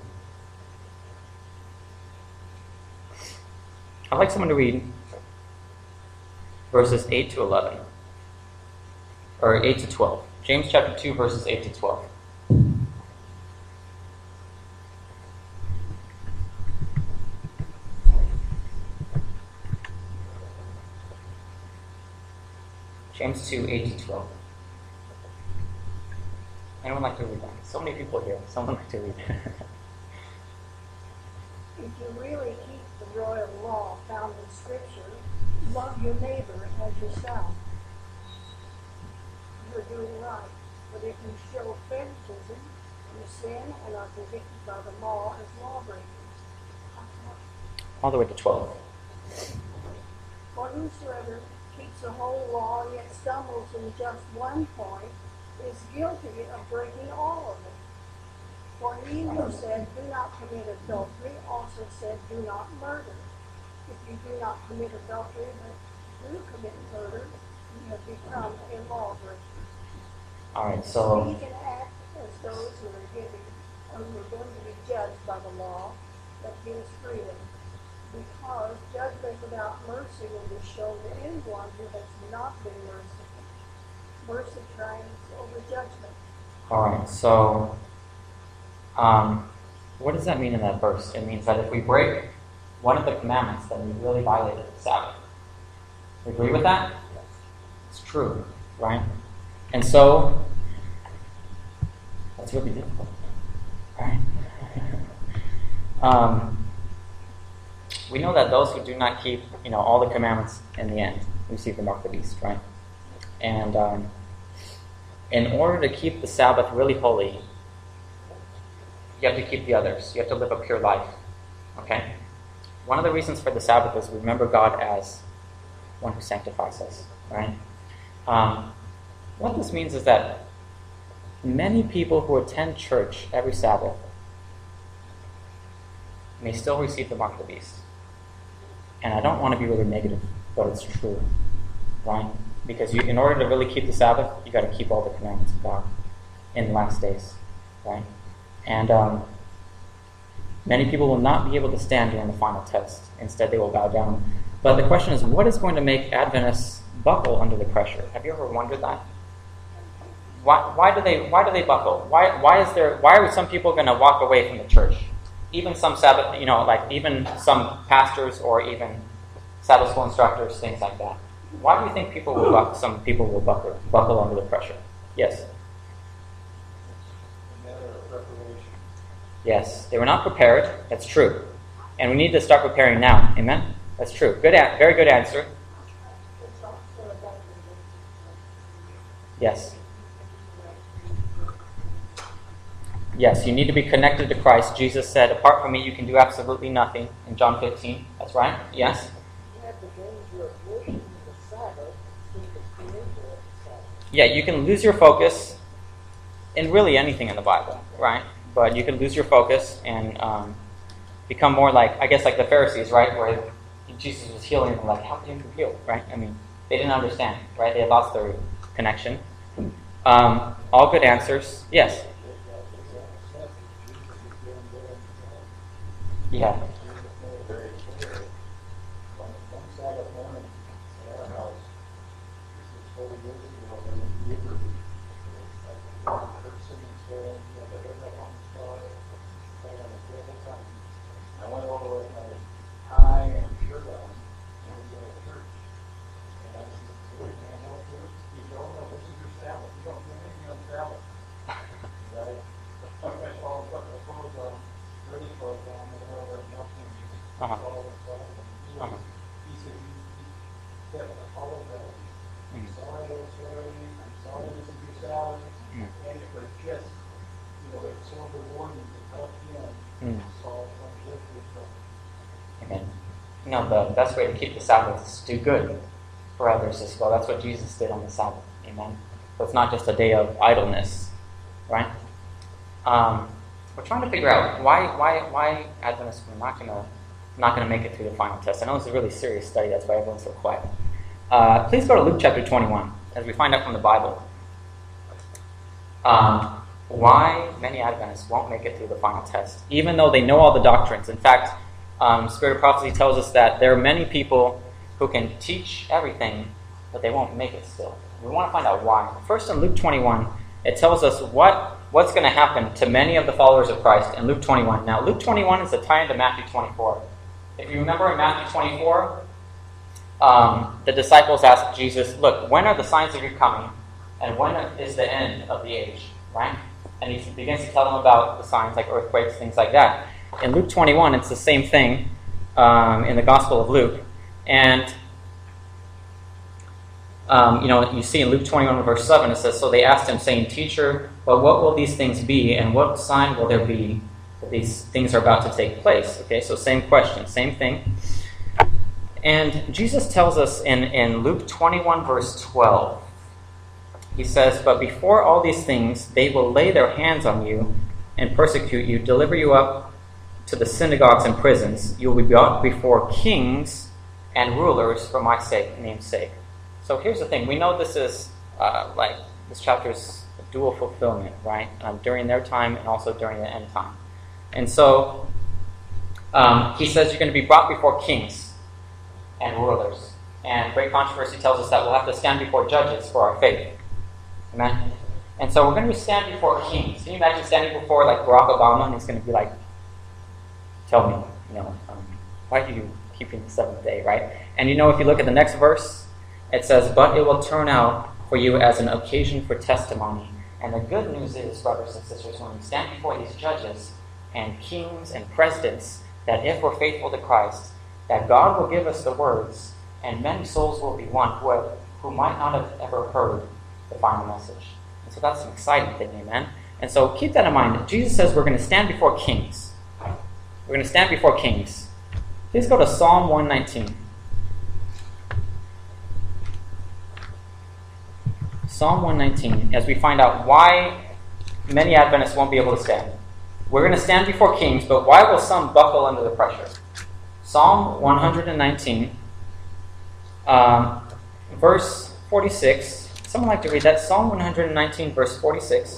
I'd like someone to read verses eight to eleven. Or eight to twelve. James chapter two, verses eight to twelve. James two, eight to twelve. Anyone like to read that? So many people here. Someone like to read. If you really keep the royal law found in Scripture, love your neighbor as yourself. You're doing right. But if you show favoritism, you sin and are convicted by the law as lawbreakers. All the way to twelve. For whosoever keeps the whole law yet stumbles in just one point is guilty of breaking all of it. For he who said, do not commit adultery, also said, do not murder. If you do not commit adultery, but do commit murder, you have become a lawbreaker. All right, so We can act as those who are giving, or who are going to be judged by the law that gives freedom. Because judgment without mercy will be shown to anyone who has not been merciful. Mercy triumphs over judgment. all right, so um, what does that mean in that verse? It means that if we break one of the commandments, then we really violated the Sabbath. You agree with that? It's true, right? And so that's really difficult, right? um, we know that those who do not keep, you know, all the commandments in the end receive the mark of the beast, right? And um, in order to keep the Sabbath really holy, you have to keep the others. You have to live a pure life, okay? One of the reasons for the Sabbath is we remember God as one who sanctifies us, right? Um, what this means is that many people who attend church every Sabbath may still receive the mark of the beast. And I don't want to be really negative, but it's true, right? Because you, in order to really keep the Sabbath, you got to keep all the commandments of God in the last days, right? And um, many people will not be able to stand during the final test. Instead, they will bow down. But the question is, what is going to make Adventists buckle under the pressure? Have you ever wondered that? Why, why do they why do they buckle? Why why is there why are some people going to walk away from the church? Even some Sabbath, you know, like even some pastors or even Sabbath school instructors, things like that. Why do you think people will buckle, some people will buckle buckle under the pressure? Yes. Yes, they were not prepared. That's true, and we need to start preparing now. Amen. That's true. Good, a- very good answer. Yes. Yes, you need to be connected to Christ. Jesus said, apart from me, you can do absolutely nothing, in John fifteen. That's right. Yes? You have the danger of losing the Sabbath through the creator of the Sabbath. Yeah, you can lose your focus in really anything in the Bible, right? But you can lose your focus and um, become more like, I guess, like the Pharisees, right? Where Jesus was healing them, like, how can you heal, right? I mean, they didn't understand, right? They had lost their connection. Um, all good answers. Yes? Yeah. I went over with my tie and shirt on, and we go to church. And I said, "We can't help you. You don't know this is your Sabbath. You don't do anything on Sabbath." Right? I saw him putting the clothes on, dirty clothes on, and whatever else. know, the best way to keep the Sabbath is to do good for others as well. That's what Jesus did on the Sabbath. Amen. So it's not just a day of idleness, right? Um, we're trying to figure out why why why Adventists are not gonna not gonna make it through the final test. I know it's a really serious study. That's why everyone's so quiet. Uh, please go to Luke chapter twenty-one as we find out from the Bible um, why many Adventists won't make it through the final test, even though they know all the doctrines. In fact, um, Spirit of Prophecy tells us that there are many people who can teach everything, but they won't make it still. We want to find out why. First, in Luke twenty-one, it tells us what, what's going to happen to many of the followers of Christ in Luke twenty-one. Now, Luke twenty-one is a tie into Matthew twenty-four. If you remember in Matthew twenty-four, um, the disciples asked Jesus, look, when are the signs of your coming, and when is the end of the age, right? And he begins to tell them about the signs like earthquakes, things like that. In Luke twenty-one, it's the same thing um, in the Gospel of Luke. And Um, you know, you see in Luke twenty-one, verse seven, it says, so they asked him, saying, Teacher, but what will these things be, and what sign will there be that these things are about to take place? Okay, so same question, same thing. And Jesus tells us in, in Luke twenty-one, verse twelve, he says, but before all these things, they will lay their hands on you and persecute you, deliver you up to the synagogues and prisons. You will be brought before kings and rulers for my sake, name's sake. So here's the thing. We know this is, uh, like, this chapter is a dual fulfillment, right? Um, during their time and also during the end time. And so um, he says you're going to be brought before kings and rulers. And Great Controversy tells us that we'll have to stand before judges for our faith. Amen? And so we're going to be standing before kings. Can you imagine standing before, like, Barack Obama, and he's going to be like, tell me, you know, um, why are you keeping the seventh day, right? And you know, if you look at the next verse, it says, but it will turn out for you as an occasion for testimony. And the good news is, brothers and sisters, when we stand before these judges and kings and presidents, that if we're faithful to Christ, that God will give us the words, and many souls will be won who, have, who might not have ever heard the final message. And so that's an exciting thing, amen? And so keep that in mind. Jesus says we're going to stand before kings. We're going to stand before kings. Please go to Psalm one nineteen. Psalm one nineteen, as we find out why many Adventists won't be able to stand. We're going to stand before kings, but why will some buckle under the pressure? Psalm one nineteen, um, verse forty-six. Someone like to read that? Psalm one nineteen, verse forty-six.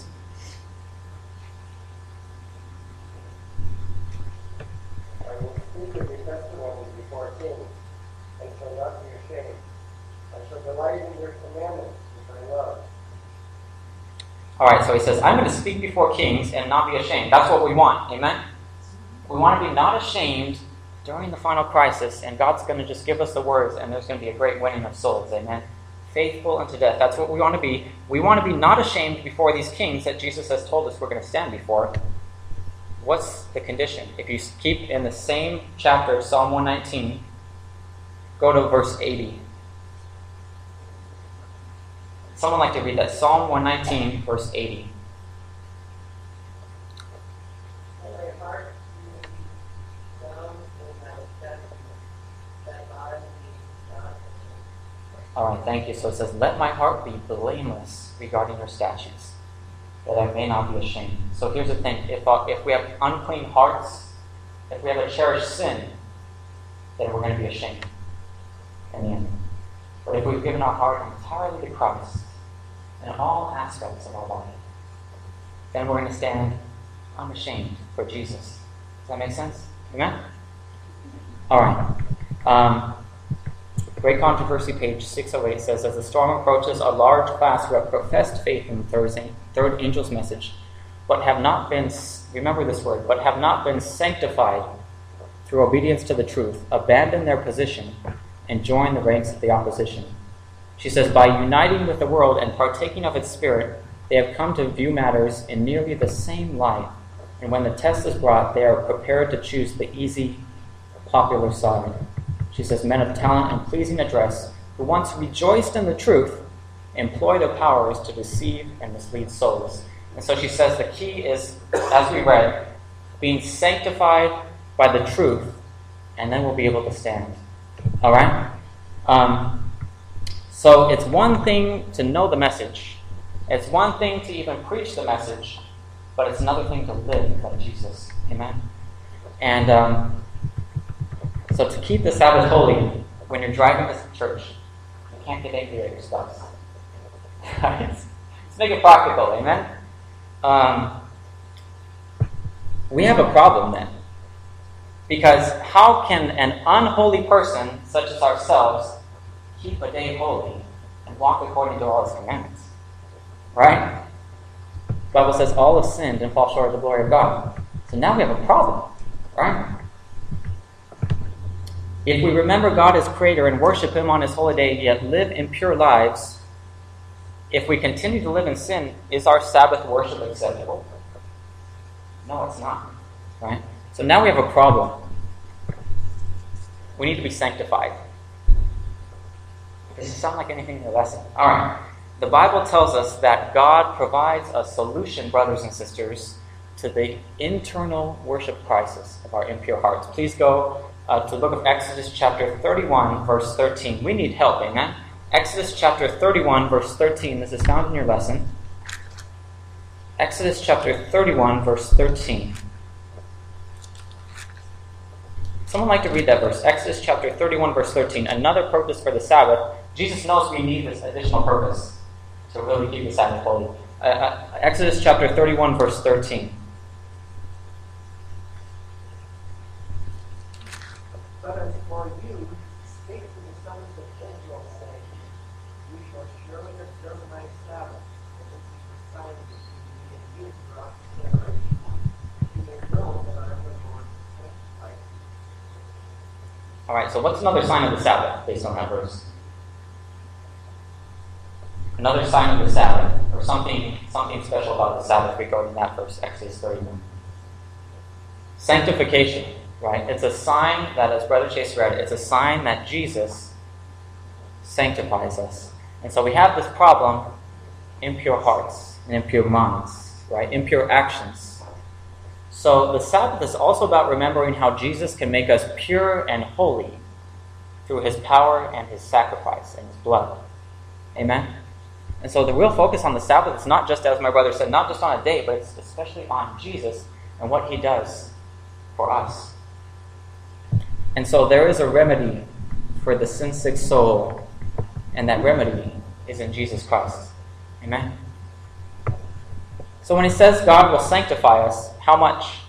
I will speak of your testimonies before kings, and shall not be ashamed. I shall delight in your commandments. All right, so he says, I'm going to speak before kings and not be ashamed. That's what we want, amen? We want to be not ashamed during the final crisis, and God's going to just give us the words, and there's going to be a great winning of souls, amen? Faithful unto death. That's what we want to be. We want to be not ashamed before these kings that Jesus has told us we're going to stand before. What's the condition? If you keep in the same chapter, Psalm one nineteen, go to verse eighty. Someone like to read that. Psalm one nineteen, verse eighty. All right, thank you. So it says, let my heart be blameless regarding your statutes, that I may not be ashamed. So here's the thing. If, uh, if we have unclean hearts, if we have a cherished sin, then we're going to be ashamed in the end. But if we've given our heart entirely to Christ, in all aspects of our life, then we're going to stand unashamed for Jesus. Does that make sense? Amen? All right. Um, the Great Controversy, page six oh eight, says, as the storm approaches, a large class who have professed faith in the third, third angel's message, but have not been, remember this word, but have not been sanctified through obedience to the truth, abandon their position and join the ranks of the opposition. She says, by uniting with the world and partaking of its spirit, they have come to view matters in nearly the same light. And when the test is brought, they are prepared to choose the easy, popular side. She says, men of talent and pleasing address, who once rejoiced in the truth, employ their powers to deceive and mislead souls. And so she says the key is, as we read, being sanctified by the truth, and then we'll be able to stand All right? Um, so it's one thing to know the message. It's one thing to even preach the message, but it's another thing to live like Jesus. Amen? And um, so to keep the Sabbath holy, when you're driving to church, you can't get angry at your spouse. Right? Let's make it practical. Amen? Um, we have a problem then. Because how can an unholy person, such as ourselves, keep a day holy and walk according to all His commandments? Right? The Bible says all have sinned and fall short of the glory of God. So now we have a problem. Right? If we remember God as Creator and worship Him on His holy day, yet live impure lives, if we continue to live in sin, is our Sabbath worship acceptable? No, it's not. Right? So now we have a problem. We need to be sanctified. Does it sound like anything in the lesson? All right. The Bible tells us that God provides a solution, brothers and sisters, to the internal worship crisis of our impure hearts. Please go uh, to the book of Exodus chapter thirty-one, verse thirteen. We need help, amen? Exodus chapter thirty-one, verse thirteen. This is found in your lesson. Exodus chapter thirty-one, verse thirteen. Someone like to read that verse. Exodus chapter thirty-one, verse thirteen. Another purpose for the Sabbath. Jesus knows we need this additional purpose to really keep the Sabbath holy. Uh, uh, Exodus chapter thirty-one, verse thirteen. But as for you, speak to the sons of Israel, saying, you shall surely observe my Sabbath, and this is the sign that you be in you throughout the generation. You may know that I am the Lord who sanctifies you. All right, so what's another sign of the Sabbath based on that verse? Another sign of the Sabbath, or something something special about the Sabbath regarding that verse, Exodus thirty-one. Sanctification, right? It's a sign that, as Brother Chase read, it's a sign that Jesus sanctifies us. And so we have this problem, impure hearts and impure minds, right? Impure actions. So the Sabbath is also about remembering how Jesus can make us pure and holy through His power and His sacrifice and His blood. Amen? And so the real focus on the Sabbath is not just, as my brother said, not just on a day, but it's especially on Jesus and what He does for us. And so there is a remedy for the sin-sick soul, and that remedy is in Jesus Christ. Amen? So when He says God will sanctify us, how much?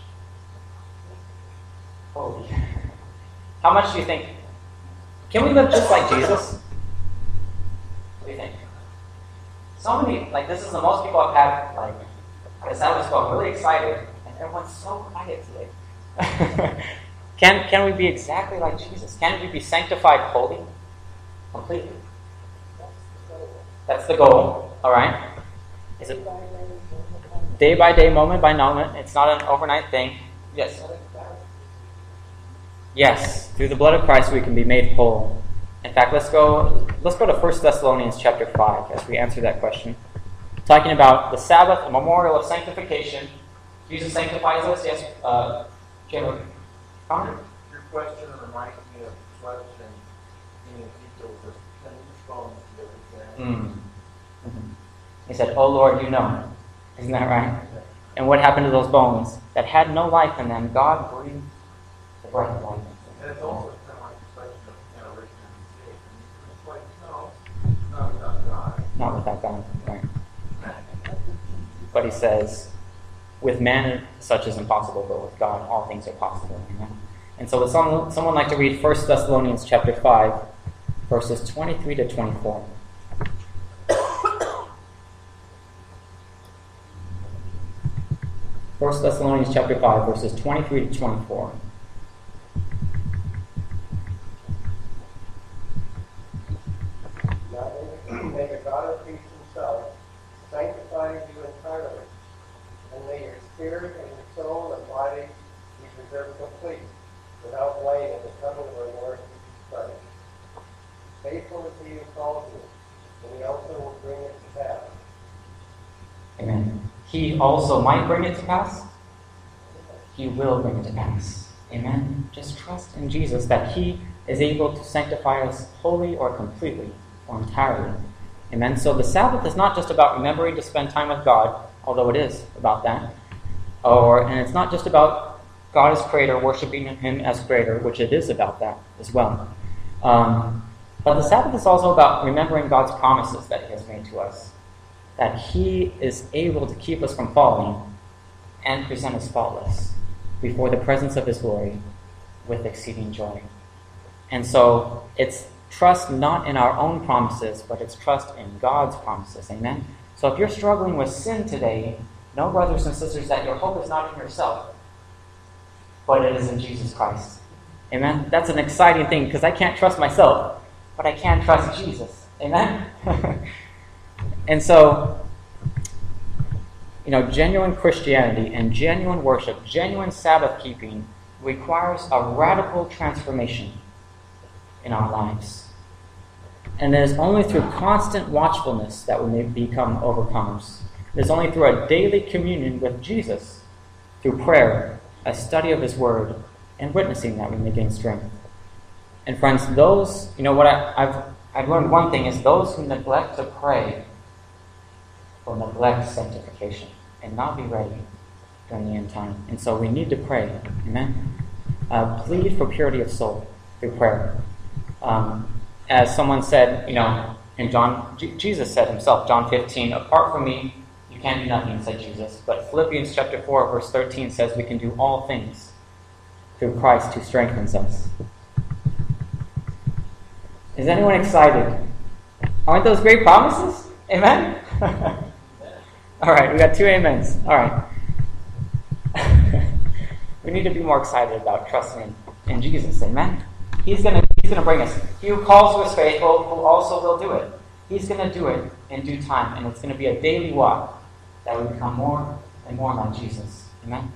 Holy. How much do you think? Can we live just like Jesus? What do you think? So many, like this is the most people I've had, like, the Sabbath school, really excited, and everyone's so quiet today. can can we be exactly like Jesus? Can we be sanctified holy? Completely? That's the goal, all right? Is it day by day, moment by moment? It's not an overnight thing. Yes. Yes, through the blood of Christ we can be made whole. In fact, let's go let's go to First Thessalonians chapter five as we answer that question. Talking about the Sabbath, a memorial of sanctification. Jesus sanctifies us. Yes, uh, Jim, comment? Your question reminds me of the question in Ezekiel, the ten bones that were Mm. Mm-hmm. He said, "Oh Lord, you know." Isn't that right? And what happened to those bones that had no life in them? God breathed the breath of life into them. And it's also kind of like the question of generation and mistake. It's like, no, not without God. Not without God, right? But He says, with man such is impossible, but with God all things are possible. Amen? And so would someone, someone like to read First Thessalonians chapter five, verses twenty-three to twenty-four. First Thessalonians chapter five, verses twenty-three to twenty-four. May the God of peace Himself sanctify you entirely, and may your spirit and your soul and body be preserved complete, without blame in the coming of our Lord Jesus Christ. Faithful is He who calls you, and He also will bring it to pass. Amen. He also might bring it to pass. He will bring it to pass. Amen. Just trust in Jesus that He is able to sanctify us wholly or completely or entirely. Amen? So the Sabbath is not just about remembering to spend time with God, although it is about that. Or, and it's not just about God as creator, worshiping him as creator, which it is about that as well. Um, but the Sabbath is also about remembering God's promises that he has made to us. That he is able to keep us from falling and present us faultless before the presence of his glory with exceeding joy. And so it's trust not in our own promises, but it's trust in God's promises. Amen? So if you're struggling with sin today, know, brothers and sisters, that your hope is not in yourself, but it is in Jesus Christ. Amen? That's an exciting thing, because I can't trust myself, but I can trust Jesus. Amen? And so, you know, genuine Christianity and genuine worship, genuine Sabbath keeping requires a radical transformation in our lives. And it is only through constant watchfulness that we may become overcomers. It is only through a daily communion with Jesus, through prayer, a study of his word, and witnessing that we may gain strength. And friends, those, you know what I, I've, I've learned one thing is those who neglect to pray will neglect sanctification and not be ready during the end time. And so we need to pray. Amen? Uh, plead for purity of soul through prayer. Um, as someone said, you know, in John, J- Jesus said himself, John fifteen, apart from me, you can't do nothing, said Jesus. But Philippians chapter four, verse thirteen says we can do all things through Christ who strengthens us. Is anyone excited? Aren't those great promises? Amen? All right, we got two amens. All right. We need to be more excited about trusting in, in Jesus. Amen? He's going to he's gonna bring us. He who calls who is faithful, who also will do it. He's going to do it in due time, and it's going to be a daily walk that we become more and more like Jesus. Amen?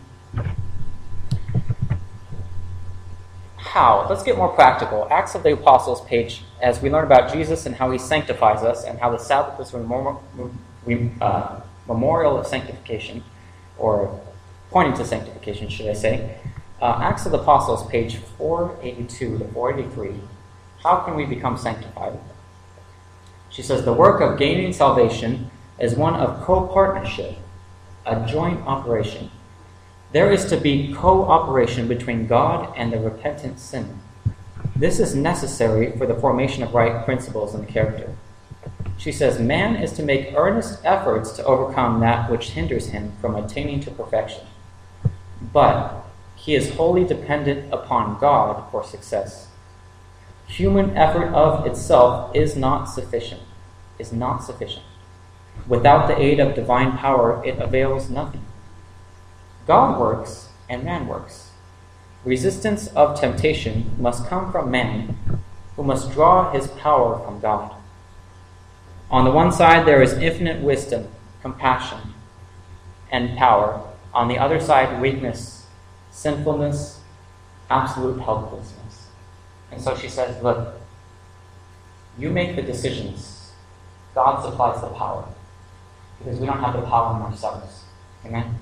How? Let's get more practical. Acts of the Apostles page, as we learn about Jesus and how he sanctifies us and how the Sabbath is a memorial, uh, memorial of sanctification, or pointing to sanctification, should I say. Uh, Acts of the Apostles, page four eighty-two to four eighty-three. How can we become sanctified? She says, the work of gaining salvation is one of co-partnership, a joint operation. There is to be cooperation between God and the repentant sinner. This is necessary for the formation of right principles in the character. She says, man is to make earnest efforts to overcome that which hinders him from attaining to perfection. But he is wholly dependent upon God for success. Human effort of itself is not sufficient. Is not sufficient. Without the aid of divine power, it avails nothing. God works and man works. Resistance of temptation must come from man, who must draw his power from God. On the one side, there is infinite wisdom, compassion, and power. On the other side, weakness, sinfulness, absolute helplessness. And so she says, look, you make the decisions. God supplies the power. Because we don't have the power in ourselves. Amen?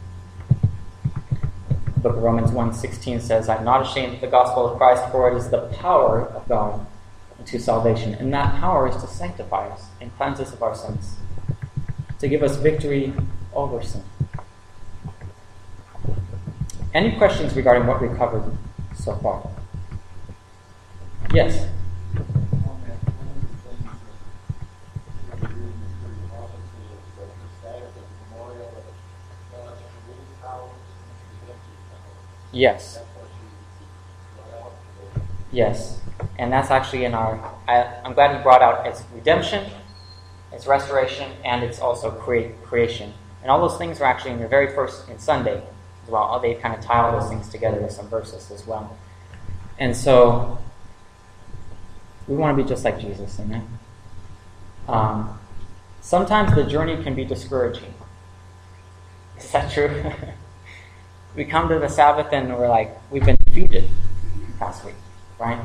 The book of Romans one sixteen says, I'm not ashamed of the gospel of Christ, for it is the power of God to salvation. And that power is to sanctify us and cleanse us of our sins. To give us victory over sin. Any questions regarding what we covered so far? Yes? Yes. Yes. And that's actually in our, I, I'm glad you brought out its redemption, its restoration, and it's also create, creation. And all those things are actually in your very first, in Sunday as well. They kind of tie all those things together with some verses as well. And so, we want to be just like Jesus, amen? Um, sometimes the journey can be discouraging. Is that true? We come to the Sabbath and we're like, we've been defeated past week, right?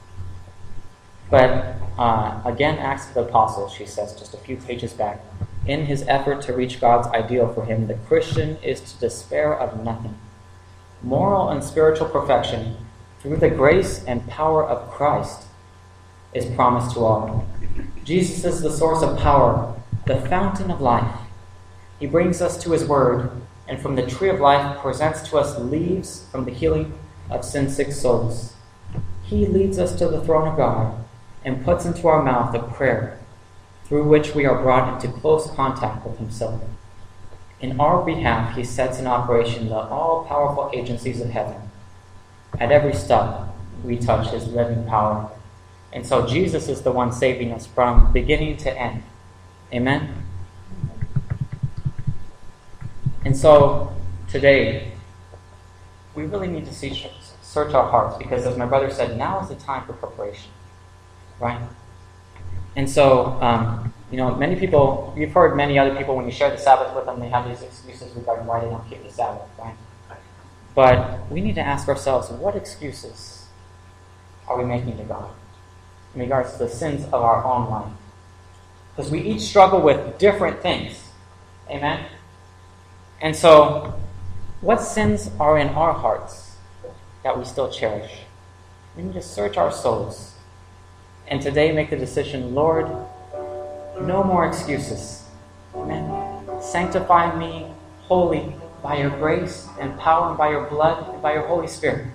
But uh, again, Acts of the Apostles, she says just a few pages back, in his effort to reach God's ideal for him, the Christian is to despair of nothing. Moral and spiritual perfection through the grace and power of Christ is promised to all. Jesus is the source of power, the fountain of life. He brings us to his word, and from the tree of life presents to us leaves from the healing of sin-sick souls. He leads us to the throne of God and puts into our mouth a prayer through which we are brought into close contact with himself. In our behalf, he sets in operation the all-powerful agencies of heaven. At every step, we touch his living power. And so Jesus is the one saving us from beginning to end. Amen? And so today, we really need to see, search our hearts, because as my brother said, now is the time for preparation. Right? And so, um, you know, many people, you've heard many other people, when you share the Sabbath with them, they have these excuses regarding why they don't keep the Sabbath, right? But we need to ask ourselves, what excuses are we making to God in regards to the sins of our own life? Because we each struggle with different things. Amen? And so, what sins are in our hearts that we still cherish? We need to search our souls. And today make the decision, Lord, no more excuses. Amen. Sanctify me wholly by your grace and power and by your blood and by your Holy Spirit.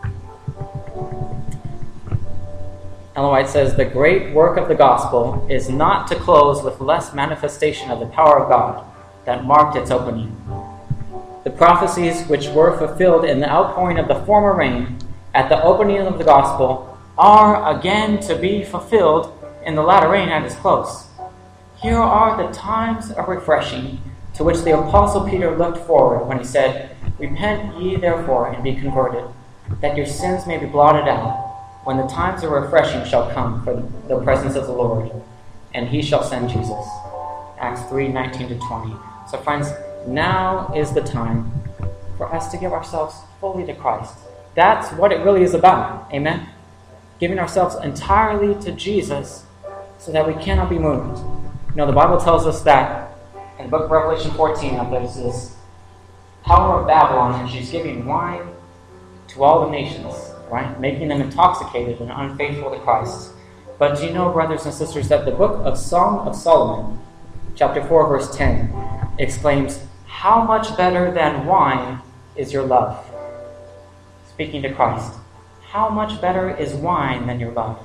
Ellen White says, the great work of the gospel is not to close with less manifestation of the power of God that marked its opening. The prophecies which were fulfilled in the outpouring of the former rain at the opening of the gospel are again to be fulfilled in the latter rain at its close. Here are the times of refreshing to which the Apostle Peter looked forward when he said, repent ye therefore and be converted, that your sins may be blotted out, when the times of refreshing shall come for the presence of the Lord, and he shall send Jesus. Acts three, nineteen to twenty. So friends, now is the time for us to give ourselves fully to Christ. That's what it really is about. Amen? Giving ourselves entirely to Jesus so that we cannot be moved. You know, the Bible tells us that in the book of Revelation fourteen, that there's this power of Babylon, and she's giving wine to all the nations, right? Making them intoxicated and unfaithful to Christ. But do you know, brothers and sisters, that the book of Song of Solomon, chapter four, verse ten, exclaims, how much better than wine is your love? Speaking to Christ. How much better is wine than your love?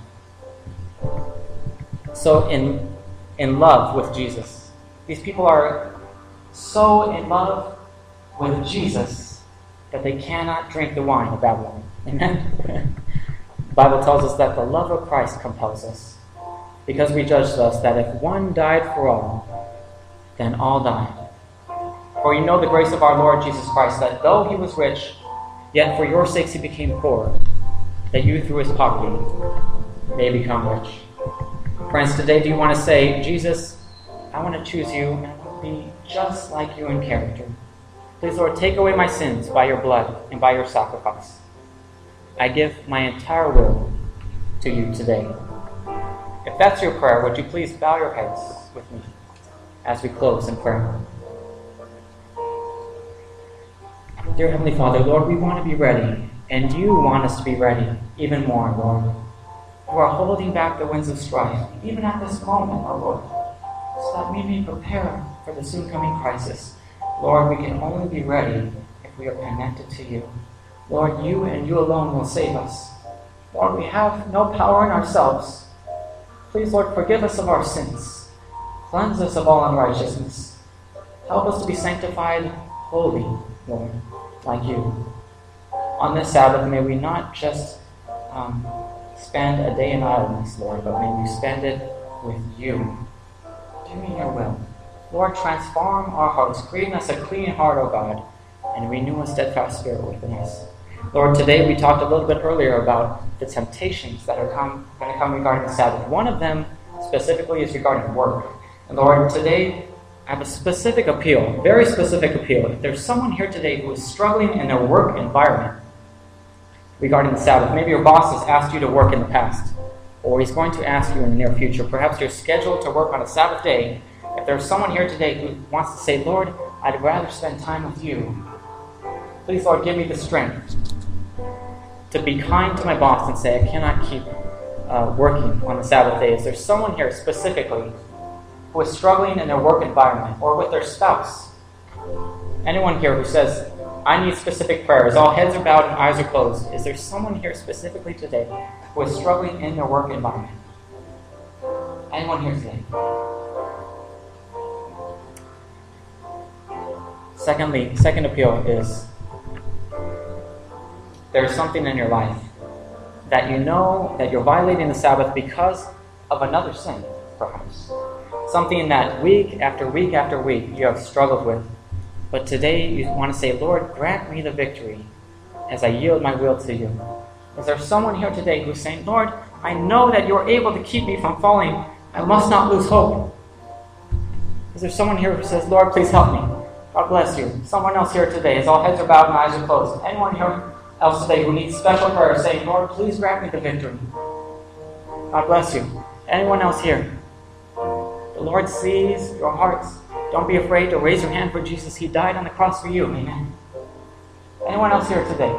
So in, in love with Jesus. These people are so in love with Jesus that they cannot drink the wine of Babylon. Amen? The Bible tells us that the love of Christ compels us, because we judge thus that if one died for all, then all died. For you know the grace of our Lord Jesus Christ, that though he was rich, yet for your sakes he became poor, that you through his poverty may become rich. Friends, today do you want to say, Jesus, I want to choose you and I want to be just like you in character. Please, Lord, take away my sins by your blood and by your sacrifice. I give my entire will to you today. If that's your prayer, would you please bow your heads with me as we close in prayer. Dear Heavenly Father, Lord, we want to be ready, and you want us to be ready even more, Lord. You are holding back the winds of strife, even at this moment, oh Lord, so that we may prepare for the soon coming crisis. Lord, we can only be ready if we are connected to you. Lord, you and you alone will save us. Lord, we have no power in ourselves. Please, Lord, forgive us of our sins. Cleanse us of all unrighteousness. Help us to be sanctified holy, Lord, like you. On this Sabbath, may we not just um, spend a day in idleness, Lord, but may we spend it with you, doing your will. Lord, transform our hearts, creating us a clean heart, O God, and renew a steadfast spirit within us. Lord, today we talked a little bit earlier about the temptations that are come, going to come regarding the Sabbath. One of them specifically is regarding work. And Lord, today I have a specific appeal, very specific appeal. If there's someone here today who is struggling in their work environment regarding the Sabbath, maybe your boss has asked you to work in the past, or he's going to ask you in the near future. Perhaps you're scheduled to work on a Sabbath day. If there's someone here today who wants to say, Lord, I'd rather spend time with you, please, Lord, give me the strength to be kind to my boss and say, I cannot keep uh, working on the Sabbath day? Is there someone here specifically who is struggling in their work environment or with their spouse? Anyone here who says, I need specific prayers, all heads are bowed and eyes are closed. Is there someone here specifically today who is struggling in their work environment? Anyone here today? Secondly, second appeal is there's something in your life that you know that you're violating the Sabbath because of another sin, perhaps. Something that week after week after week you have struggled with. But today you want to say, Lord, grant me the victory as I yield my will to you. Is there someone here today who's saying, Lord, I know that you're able to keep me from falling. I must not lose hope. Is there someone here who says, Lord, please help me? God bless you. Someone else here today, as all heads are bowed and eyes are closed. Anyone here else today who needs special prayer saying, Lord, please grant me the victory. God bless you. Anyone else here? The Lord sees your hearts. Don't be afraid to raise your hand for Jesus. He died on the cross for you. Amen. Anyone else here today?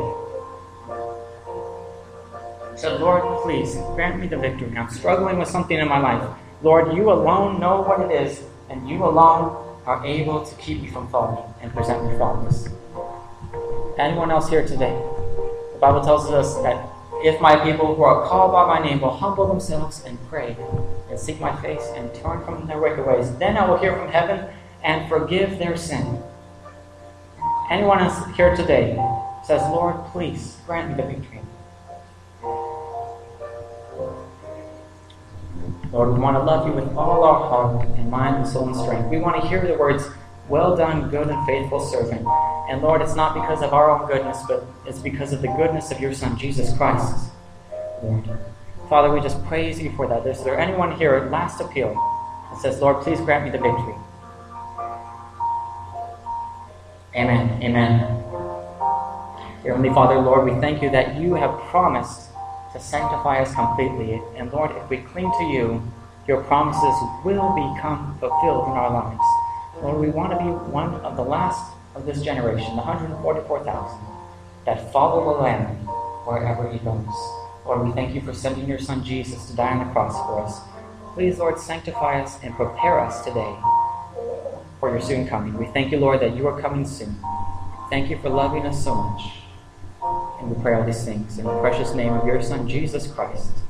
Said, Lord, please grant me the victory. I'm struggling with something in my life. Lord, you alone know what it is, and you alone are able to keep me from falling and present me faultless. Anyone else here today? The Bible tells us that if my people who are called by my name will humble themselves and pray and seek my face and turn from their wicked ways, then I will hear from heaven and forgive their sin. Anyone else here today says, Lord, please grant me the victory. Lord, we want to love you with all our heart and mind and soul and strength. We want to hear the words, well done, good and faithful servant. And Lord, it's not because of our own goodness, but it's because of the goodness of your Son, Jesus Christ. Lord, Father, we just praise you for that. Is there anyone here, last appeal, that says, Lord, please grant me the victory? Amen. Amen. Dear Heavenly Father, Lord, we thank you that you have promised to sanctify us completely. And Lord, if we cling to you, your promises will become fulfilled in our lives. Lord, we want to be one of the last of this generation, the one hundred forty-four thousand, that follow the Lamb wherever he goes. Lord, we thank you for sending your Son Jesus to die on the cross for us. Please, Lord, sanctify us and prepare us today for your soon coming. We thank you, Lord, that you are coming soon. Thank you for loving us so much. And we pray all these things in the precious name of your Son, Jesus Christ.